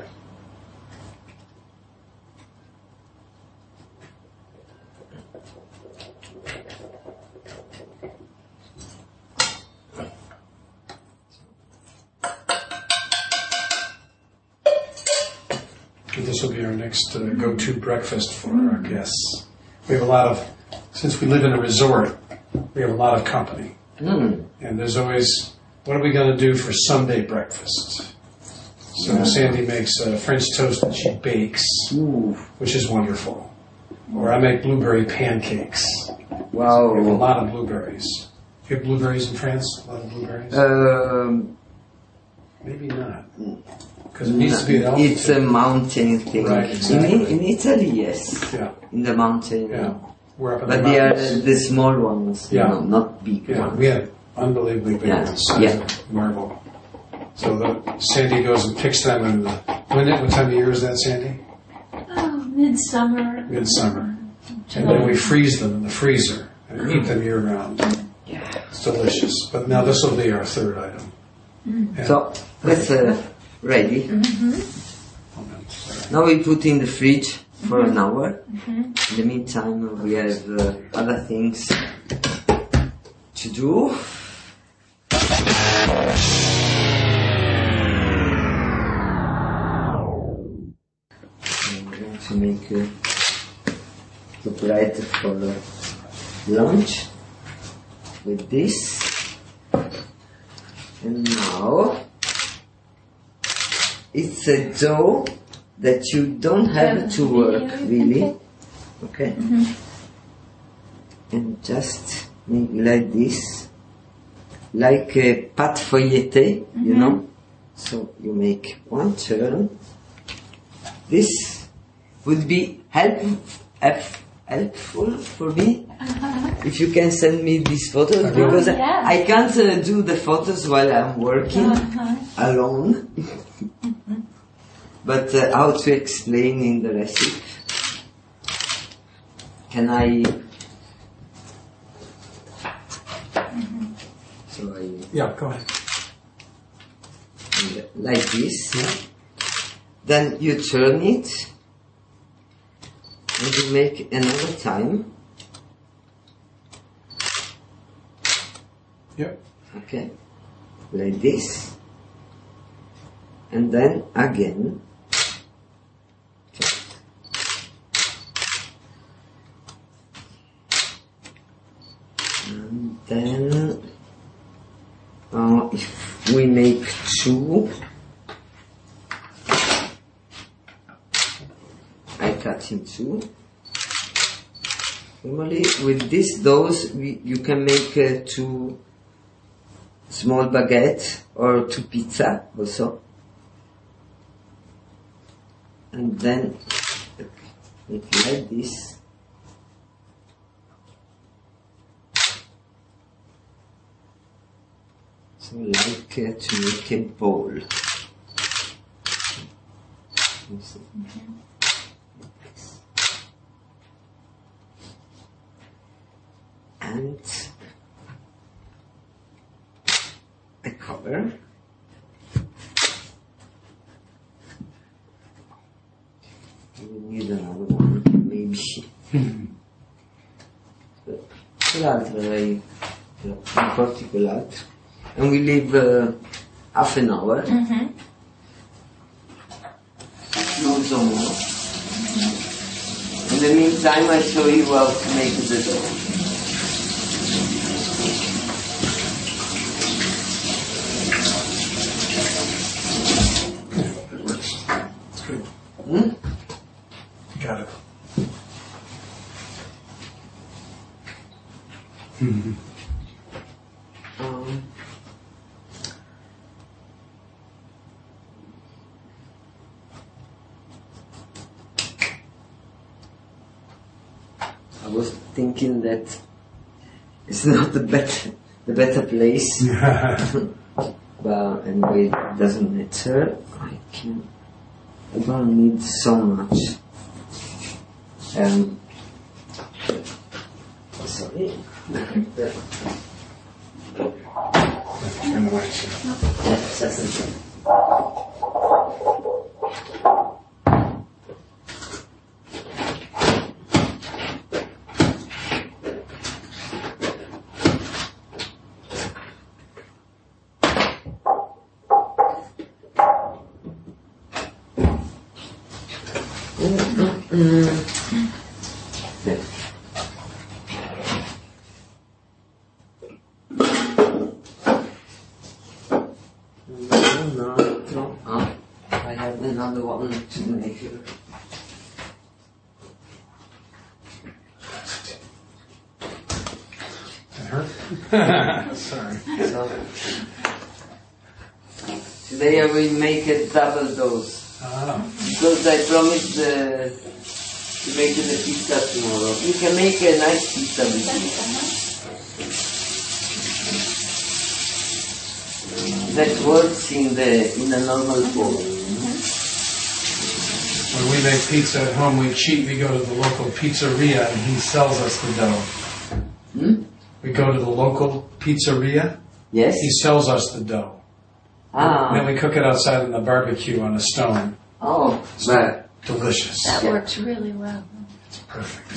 This will be our next uh, go-to breakfast for our guests. We have a lot of, since we live in a resort, we have a lot of company.
Mm.
And there's always, what are we going to do for Sunday breakfast? So
Yeah.
Sandy makes uh, French toast that she bakes,
Ooh.
which is wonderful. Or I make blueberry pancakes.
Wow.
We have a lot of blueberries. You have blueberries in France? A lot of blueberries?
Um,
Maybe not. Because it needs to be the
it's a mountain thing.
Right, exactly.
In, in Italy, yes.
Yeah,
In the mountain.
yeah. We're up in the
But they are
mountains.
the small ones,
Yeah.
no, not big
Yeah,
ones.
we have unbelievably big
Yeah,
ones, size
yeah.
of marble. So the, Sandy goes and picks them in the, when, what time of year is that, Sandy?
Oh, midsummer.
Midsummer. And then we freeze them in the freezer and eat them year round.
Yeah.
It's delicious. But now this will be our third item. And-
So, that's uh, ready. Now we put in the fridge for an hour. In the meantime, we have uh, other things to do. I'm going to make uh, the bread for uh, lunch with this. And now it's a dough that you don't have to work really. Okay? And just make like this, like a pâte feuilletée, you know? So you make one turn. This would be help, help, helpful for me if you can send me these photos, because
yeah.
I can't uh, do the photos while I'm working alone. But uh, how to explain in the recipe? Can I? So I
Yeah, go ahead.
like this. Then you turn it, and you make another time.
Yep.
Okay, like this, and then again. And then, uh, if we make two, I cut in two. Normally, with this dose, we, you can make uh, two small baguette or two pizza also. And then make it like this. So like uh, to make a bowl. You see? And a cover. We need another one, maybe. Quell'altro lei, un porti quell'altro. And we leave uh, half an hour.
Mm-hmm.
Not so more. In the meantime, I show you how to make the dough.
It works. It's good.
Hmm?
Got it.
Um, I was thinking that it's not the better, the better place, but anyway, it doesn't matter. I can I don't need so much. Um, sorry.
Turn the lights on.
No, no, oh, I have another one to make it.
That hurt? Sorry.
So, today I will make a double dose.
Ah,
Because I promised uh, to make the pizza tomorrow. You can make a nice pizza with this. That works in the in a normal bowl.
when we make pizza at home, we cheat. We go to the local pizzeria and he sells us the dough.
Hmm?
We go to the local pizzeria.
Yes?
He sells us the dough.
Ah.
Then we cook it outside on the barbecue on a stone.
Oh, but
Delicious.
That
Yeah.
works really well.
It's perfect.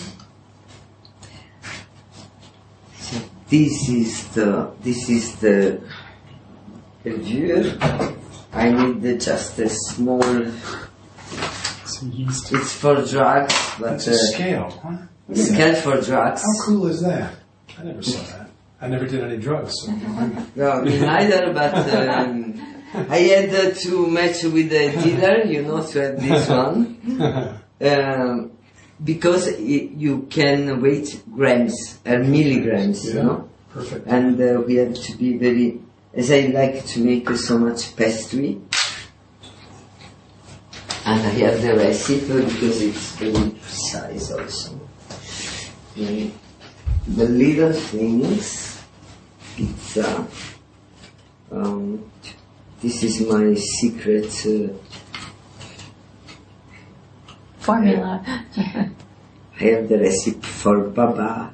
this is the this is the levure. I need just a small.
Some yeast.
It's for drugs, but
It's
uh,
a scale, huh?
scale for drugs.
How cool is that? I never saw that. I never did any drugs. So.
No, me neither, but um, I had uh, to match with the dealer, you know, to have this one. Um, because I you can weight grams and milligrams, you
Yeah.
know.
Perfect.
And uh, we have to be very, as I like to make so much pastry. And I have the recipe because it's very precise also. Mm. The little things, pizza. Um, this is my secret. Uh,
Formula.
I have the recipe for baba.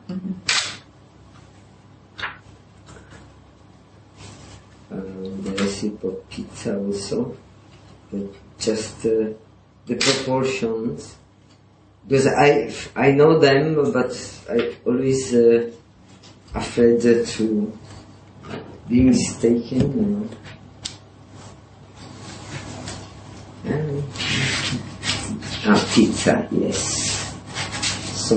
Um, the recipe of pizza also. But just uh, the proportions. Because I, I know them, but I always uh, afraid to be mistaken, you know. And, ah, pizza, yes. So,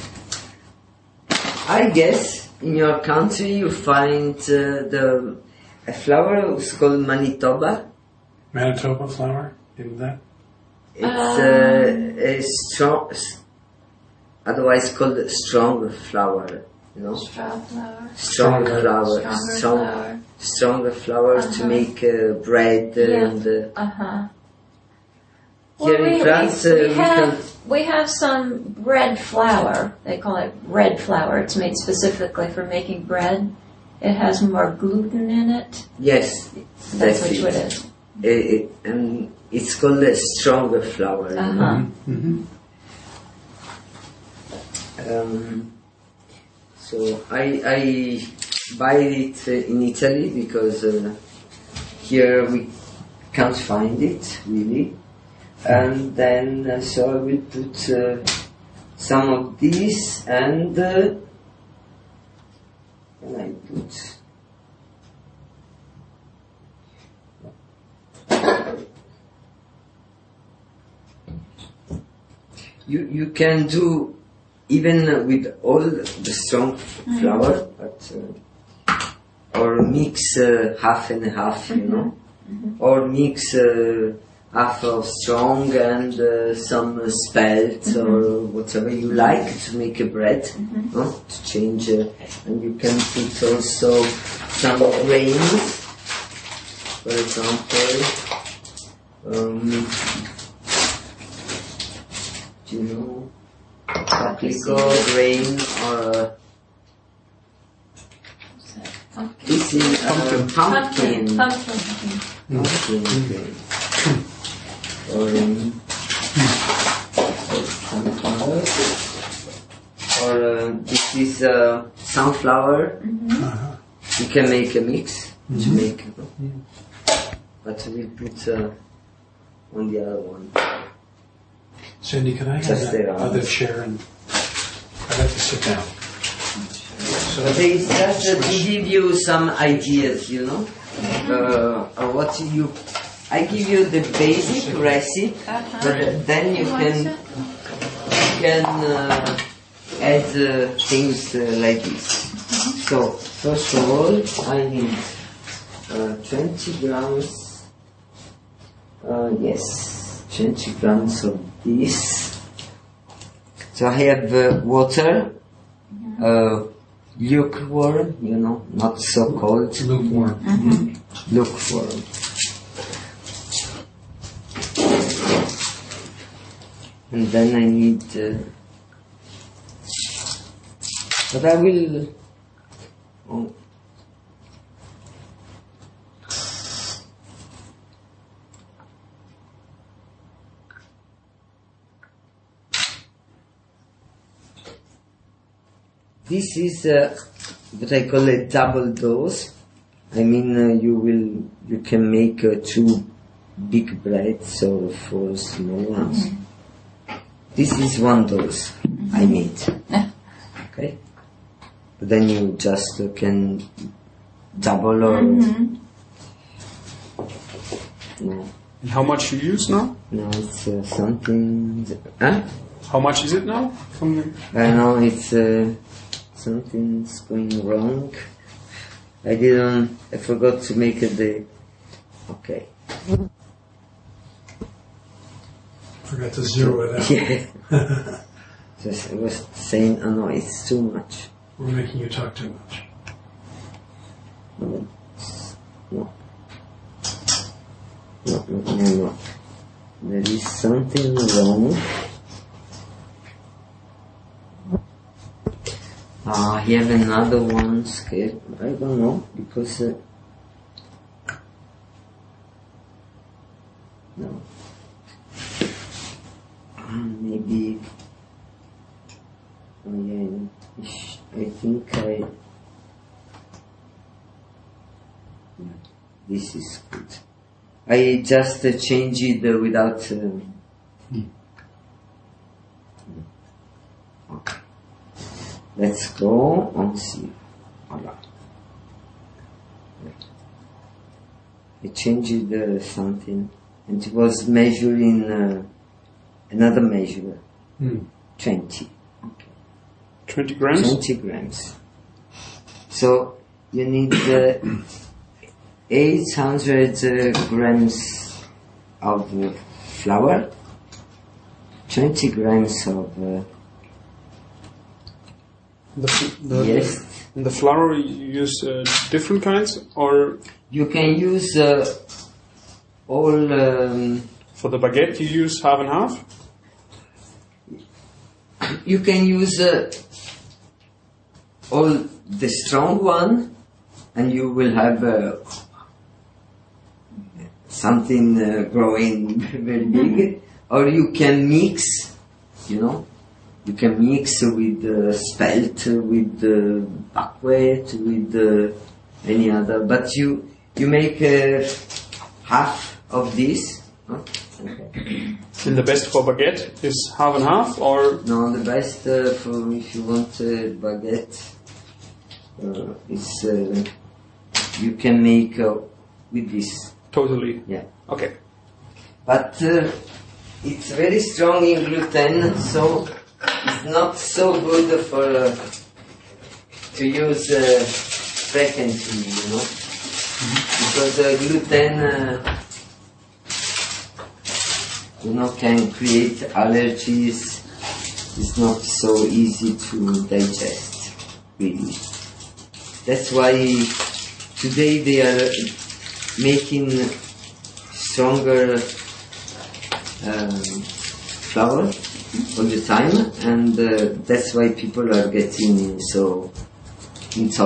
I guess in your country you find uh, the a flower is called Manitoba.
Manitoba flour? Give that?
It's uh, a strong, otherwise called strong flour, you know.
Straw flour.
Strong
Stronger.
flour,
Stronger
strong,
flour.
stronger flour to
Uh-huh.
make uh, bread
Yeah.
and. Uh,
Uh-huh.
Here in
we,
France,
we,
uh,
we
we
have
can-
we have some bread flour. They call it red flour. It's made specifically for making bread. It has more gluten in it.
yes,
That's
that's
which
it.
what it is.
It, it, and it's called a stronger flour. you know.
Uh-huh.
Mm-hmm.
Um, so I I buy it uh, in Italy because uh, here we can't find it really, and then uh, so I will put uh, some of this and uh, and I put. You you can do even with all the strong flour, but uh, or mix uh, half and half, you know, or mix uh, half of strong and uh, some uh, spelt or whatever you like to make a bread, no? To change, uh, and you can put also some grains, for example. Um, do you know? Paprika grain or uh,
Pumpkin.
this is uh, pumpkin.
Pumpkin. Pumpkin.
Pumpkin grain. or um, sunflower, or uh, this is uh, sunflower.
Uh-huh.
You can make a mix
Mhm.
to make, but we put uh, on the other one.
Cindy, can I have
Just
that
there, um,
other chair and I'd like to sit down. So,
But it's just uh, to give you some ideas, you know, uh, or what you. I give you the basic recipe, but then you can you can uh, add uh, things uh, like this. So first of all, I need uh, twenty grams. Uh, yes, twenty grams of this. So I have uh, water. Uh, lukewarm, you know, not so cold.
lukewarm.
Mm-hmm. Lukewarm. And then I need, uh, but I will, oh. This is uh, what I call a double dose. I mean, uh, you will, you can make uh, two big breads or four small ones. Mm-hmm. This is one dose I made. Okay? But then you just uh, can double or...
Mm-hmm.
No,
And how much you use now?
no, it's uh, something... Huh?
How much is it now? From the
I know it's... Uh, something's going wrong. I didn't... I forgot to make it the... Okay.
Forgot to zero it out.
Yeah. Just, I was saying, oh no, it's too much.
We're making you talk too much.
No. No. No, no, no, no. There is something wrong. Ah, I have another one scared. I don't know, because... Uh, no. Maybe... Oh yeah, I think I... This is good. I just uh, change it uh, without... Uh,
Hmm.
Okay. Let's go and see. Voila. I changed uh, something, and it was measuring uh, another measure,
Hmm.
twenty. Okay.
twenty grams?
twenty grams. So you need uh, eight hundred uh, grams of uh, flour, twenty grams of uh,
The, f- the,
yes.
In the flour you use uh, different kinds, or
You can use uh, all. Um,
for the baguette you use half and half?
you can use uh, all the strong one, and you will have uh, something uh, growing very big. Or you can mix, you know. You can mix with uh, spelt, with uh, buckwheat, with uh, any other. But you you make uh, half of this. Huh? Okay.
And the best for baguette is half and half, or
No, the best uh, for if you want uh, baguette uh, is uh, you can make uh, with this.
totally?
Yeah,
Okay.
but uh, it's very strong in gluten, so it's not so good for uh, to use uh, frequently, you know, because uh, gluten, uh, you know, can create allergies. It's not so easy to digest, really. That's why today they are making stronger um, flour all the time, and uh, that's why people are getting so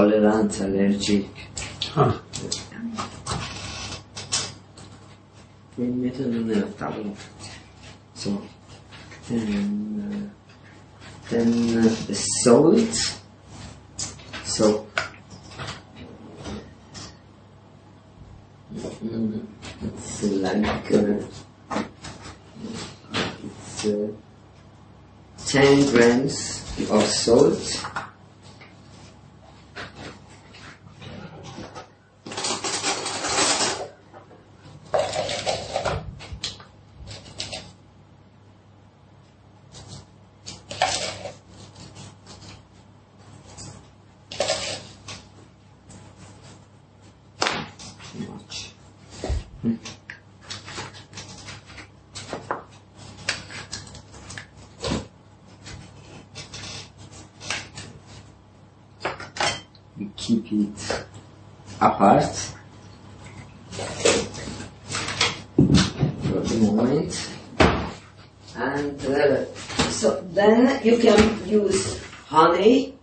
intolerant, allergic.
Huh.
mi mettono nella tavola. So, then, uh, then uh, the salt. So, mm, it's like uh, it's uh, ten grams of salt. Much. Hmm. We keep it apart for the moment, and uh, so then you can use honey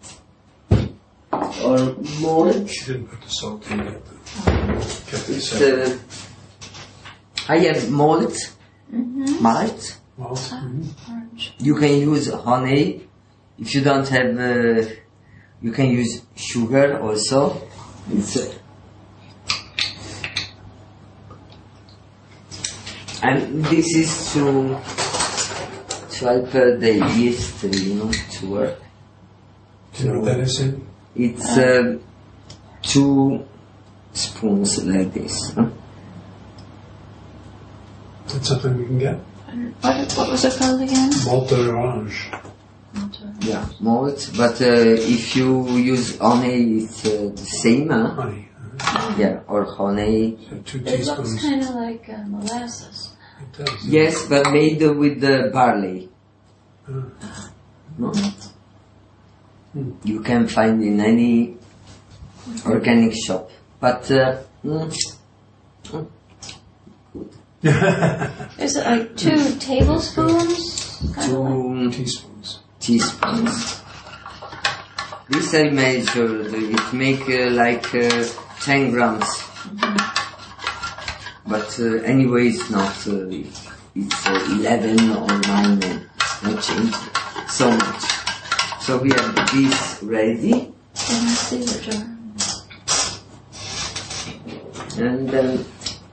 or malt.
She didn't put the salt in yet. Kept it
It's,
separate.
uh, I have malt, malt.
Malt. Mhm.
Orange.
You can use honey. If you don't have, uh, you can use sugar also. It's, uh, and this is to to help uh, the yeast, you know, to work.
Do you know what that is in?
It's uh, two spoons like this. Huh?
That's something we can get.
And What, what was it called again?
Malt d'orange.
Yeah, malt. But uh, if you use honey, it's uh, the same. Huh?
Honey. uh,
Yeah, or honey.
So two
It looks
teaspoons.
kind of like uh, molasses.
It does.
Yes, but made with the barley.
Uh,
No? You can find in any organic shop. But uh, mm, mm,
Is it like two tablespoons? Kind of like-
two
teaspoons.
teaspoons. This I measured. It make uh, like uh, ten grams. But uh, anyway, it's not. Uh, it's uh, eleven or nine. It's not changed so much. So we have this ready.
Can I see the jar?
And then,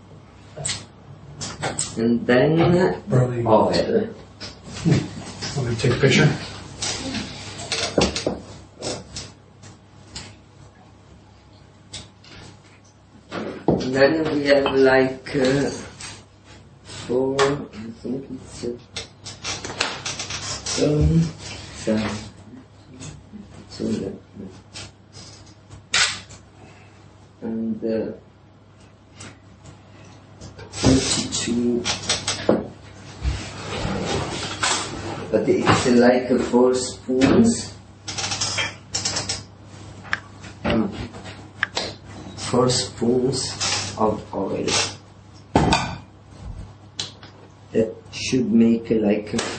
and then
Barley.
oil.
Want me to take a picture?
And then we have like uh, four, I think it's uh, um, seven. So that, and uh, thirty-two. But it's uh, like uh, four spoons. Mm. Four spoons of oil. That should make uh, like uh,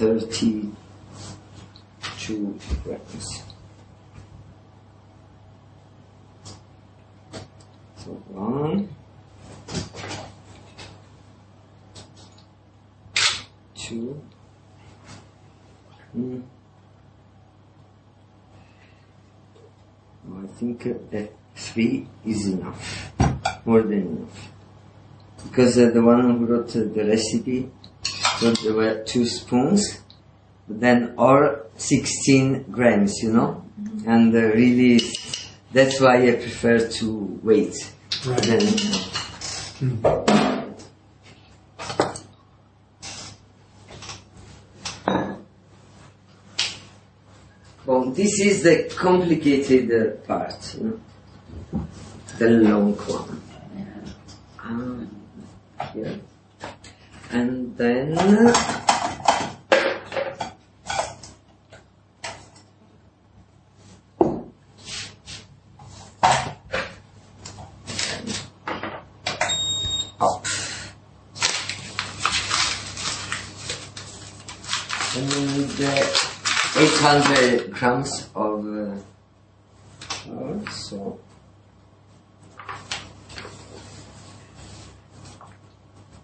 thirty-two grams. So one, two, mm. I think uh, that three is enough, more than enough. Because uh, the one who wrote uh, the recipe, so there were two spoons, but then or sixteen grams, you know, and uh, really, that's why I prefer to wait.
Right.
Then, well, this is the complicated uh, part, you know? The long one. Um, here. And then up. And uh, eight hundred grams of uh, flour, so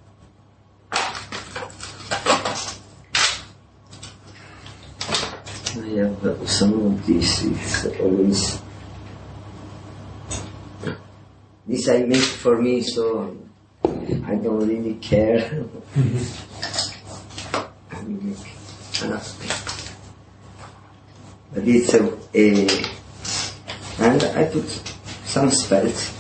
have some of this. It's always this I make for me, so I don't really care. I make, uh, but it's a, a and I put some spells.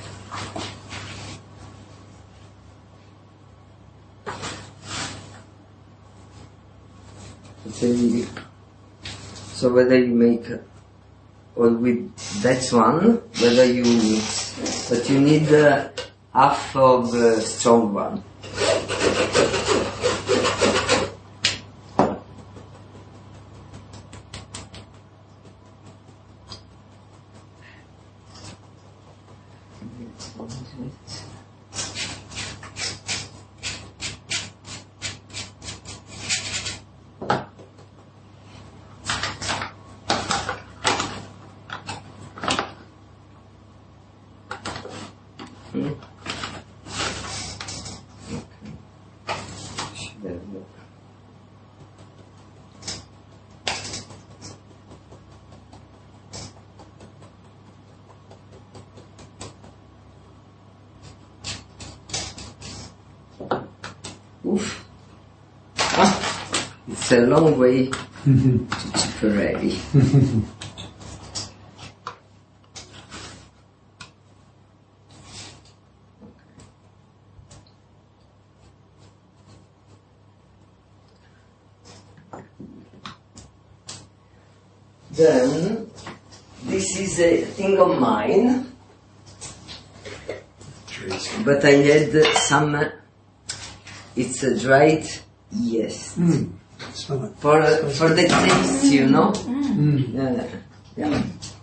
So whether you make or with that's one, whether you mix, but you need uh, half of the strong one. Oof. Ah, it's a long way to Tipperary. Then, this is a thing of mine, but I had some, uh, it's a dried yeast.
Mm. Smell it.
For, uh, for the taste, you know?
Mm.
Uh, yeah.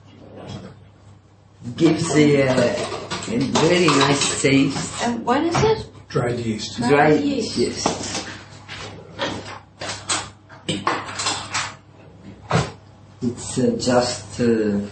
Gives a, uh, a very nice taste.
And what is it?
Dried yeast.
Dried
Dried
yeast.
yeast. It's uh, just uh,
Really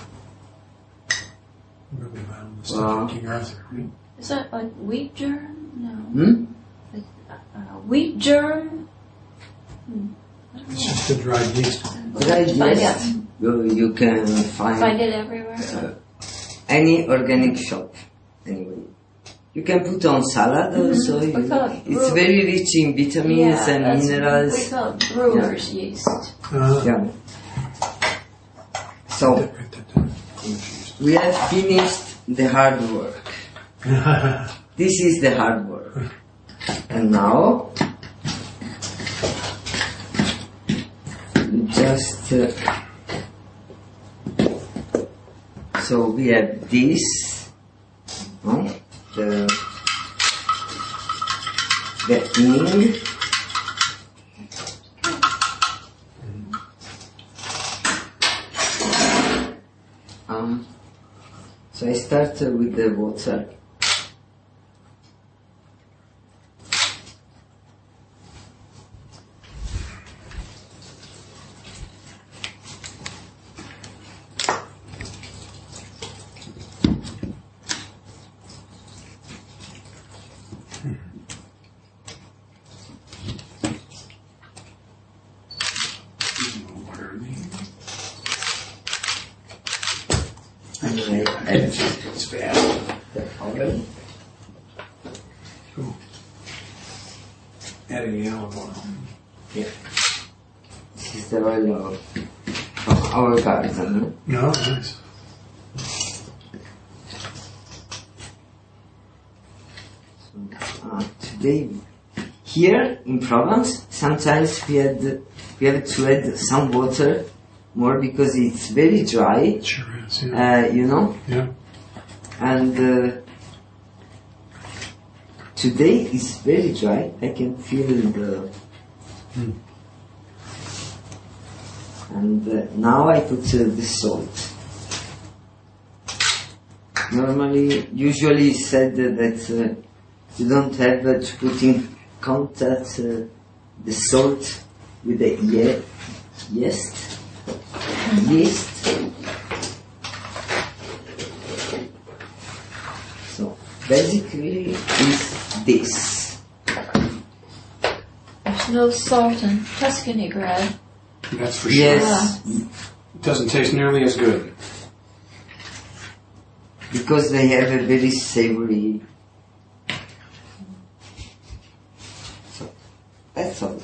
violent stuff
Wow.
from King Arthur, right?
Is that like wheat germ? No.
hmm?
Like, uh, wheat germ? Hmm. I don't
It's
know.
just a dried yeast.
We'll
dried
have to find
yeast.
out.
You, you can find,
Find it everywhere.
any organic shop. Anyway, you can put on salad also.
We
You,
call it
it's
brew-
very rich in vitamins
yeah,
and
that's-
minerals.
We call it brewer's yeast.
Uh,
Yeah. So
write that down.
we have finished the hard work. This is the hard work. And now, we just, uh, so we have this, no? the, the ing, um, so I start uh, with the water. And I add
It's bad.
the powder.
Ooh. Adding the olive oil.
Yeah. This is the oil of, of our garden.
No, nice.
Uh, today, here in Provence, sometimes we had we have to add some water more because it's very dry,
Sure is, yeah.
uh, you know.
yeah.
And uh, today is very dry. I can feel the.
Hmm.
And uh, now I put uh, the salt. Normally, usually said uh, that uh, you don't have uh, to put in contact uh, the salt with the ye- yeast. Yeast. So basically, is this.
There's no salt in Tuscany bread.
That's for sure.
Yes,
It doesn't taste nearly as good.
because they have a very savory. So that's all.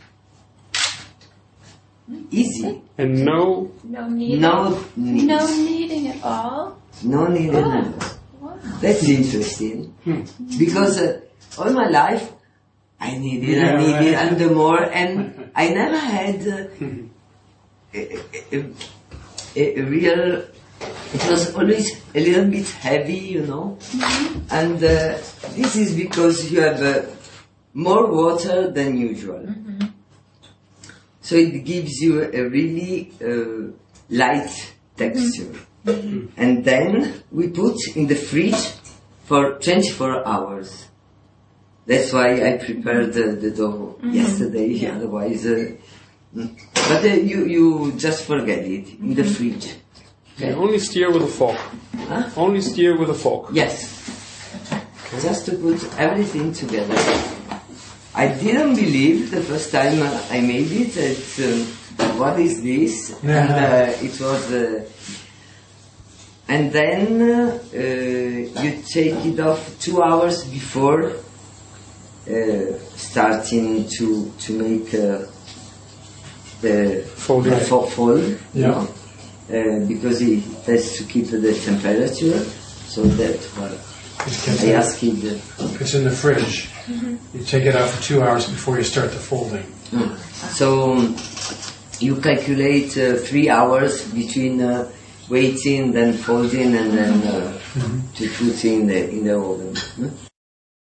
Easy.
And no,
No kneading.
No needs.
No kneading at all.
No need.
Oh, wow.
That's interesting. Because uh, all my life I needed,
Yeah,
I needed,
right.
and the more, and I never had uh, a, a, a, a real. It was always a little bit heavy, you know, and uh, this is because you have uh, more water than usual. So it gives you a really uh, light texture. And then we put in the fridge for twenty-four hours. That's why I prepared the, the dough yesterday, otherwise... Uh, mm. but uh, you, you just forget it, in the fridge.
you only steer with a fork.
Huh?
Only steer with a fork.
Yes. Just to put everything together. I didn't believe the first time uh, I made it that uh, what is this?
Yeah.
And uh, it was, uh, and then uh, uh, you take it off two hours before uh, starting to to make uh, the
Fold.
the fo- fold. you
Yeah.
know, uh, because it has to keep the temperature, so that well,
Just kept
I
it.
asked it. Uh,
It's in the fridge. You take it out for two hours before you start the folding.
So um, you calculate uh, three hours between uh, waiting, then folding, and then uh, to put in the in the oven. Hmm?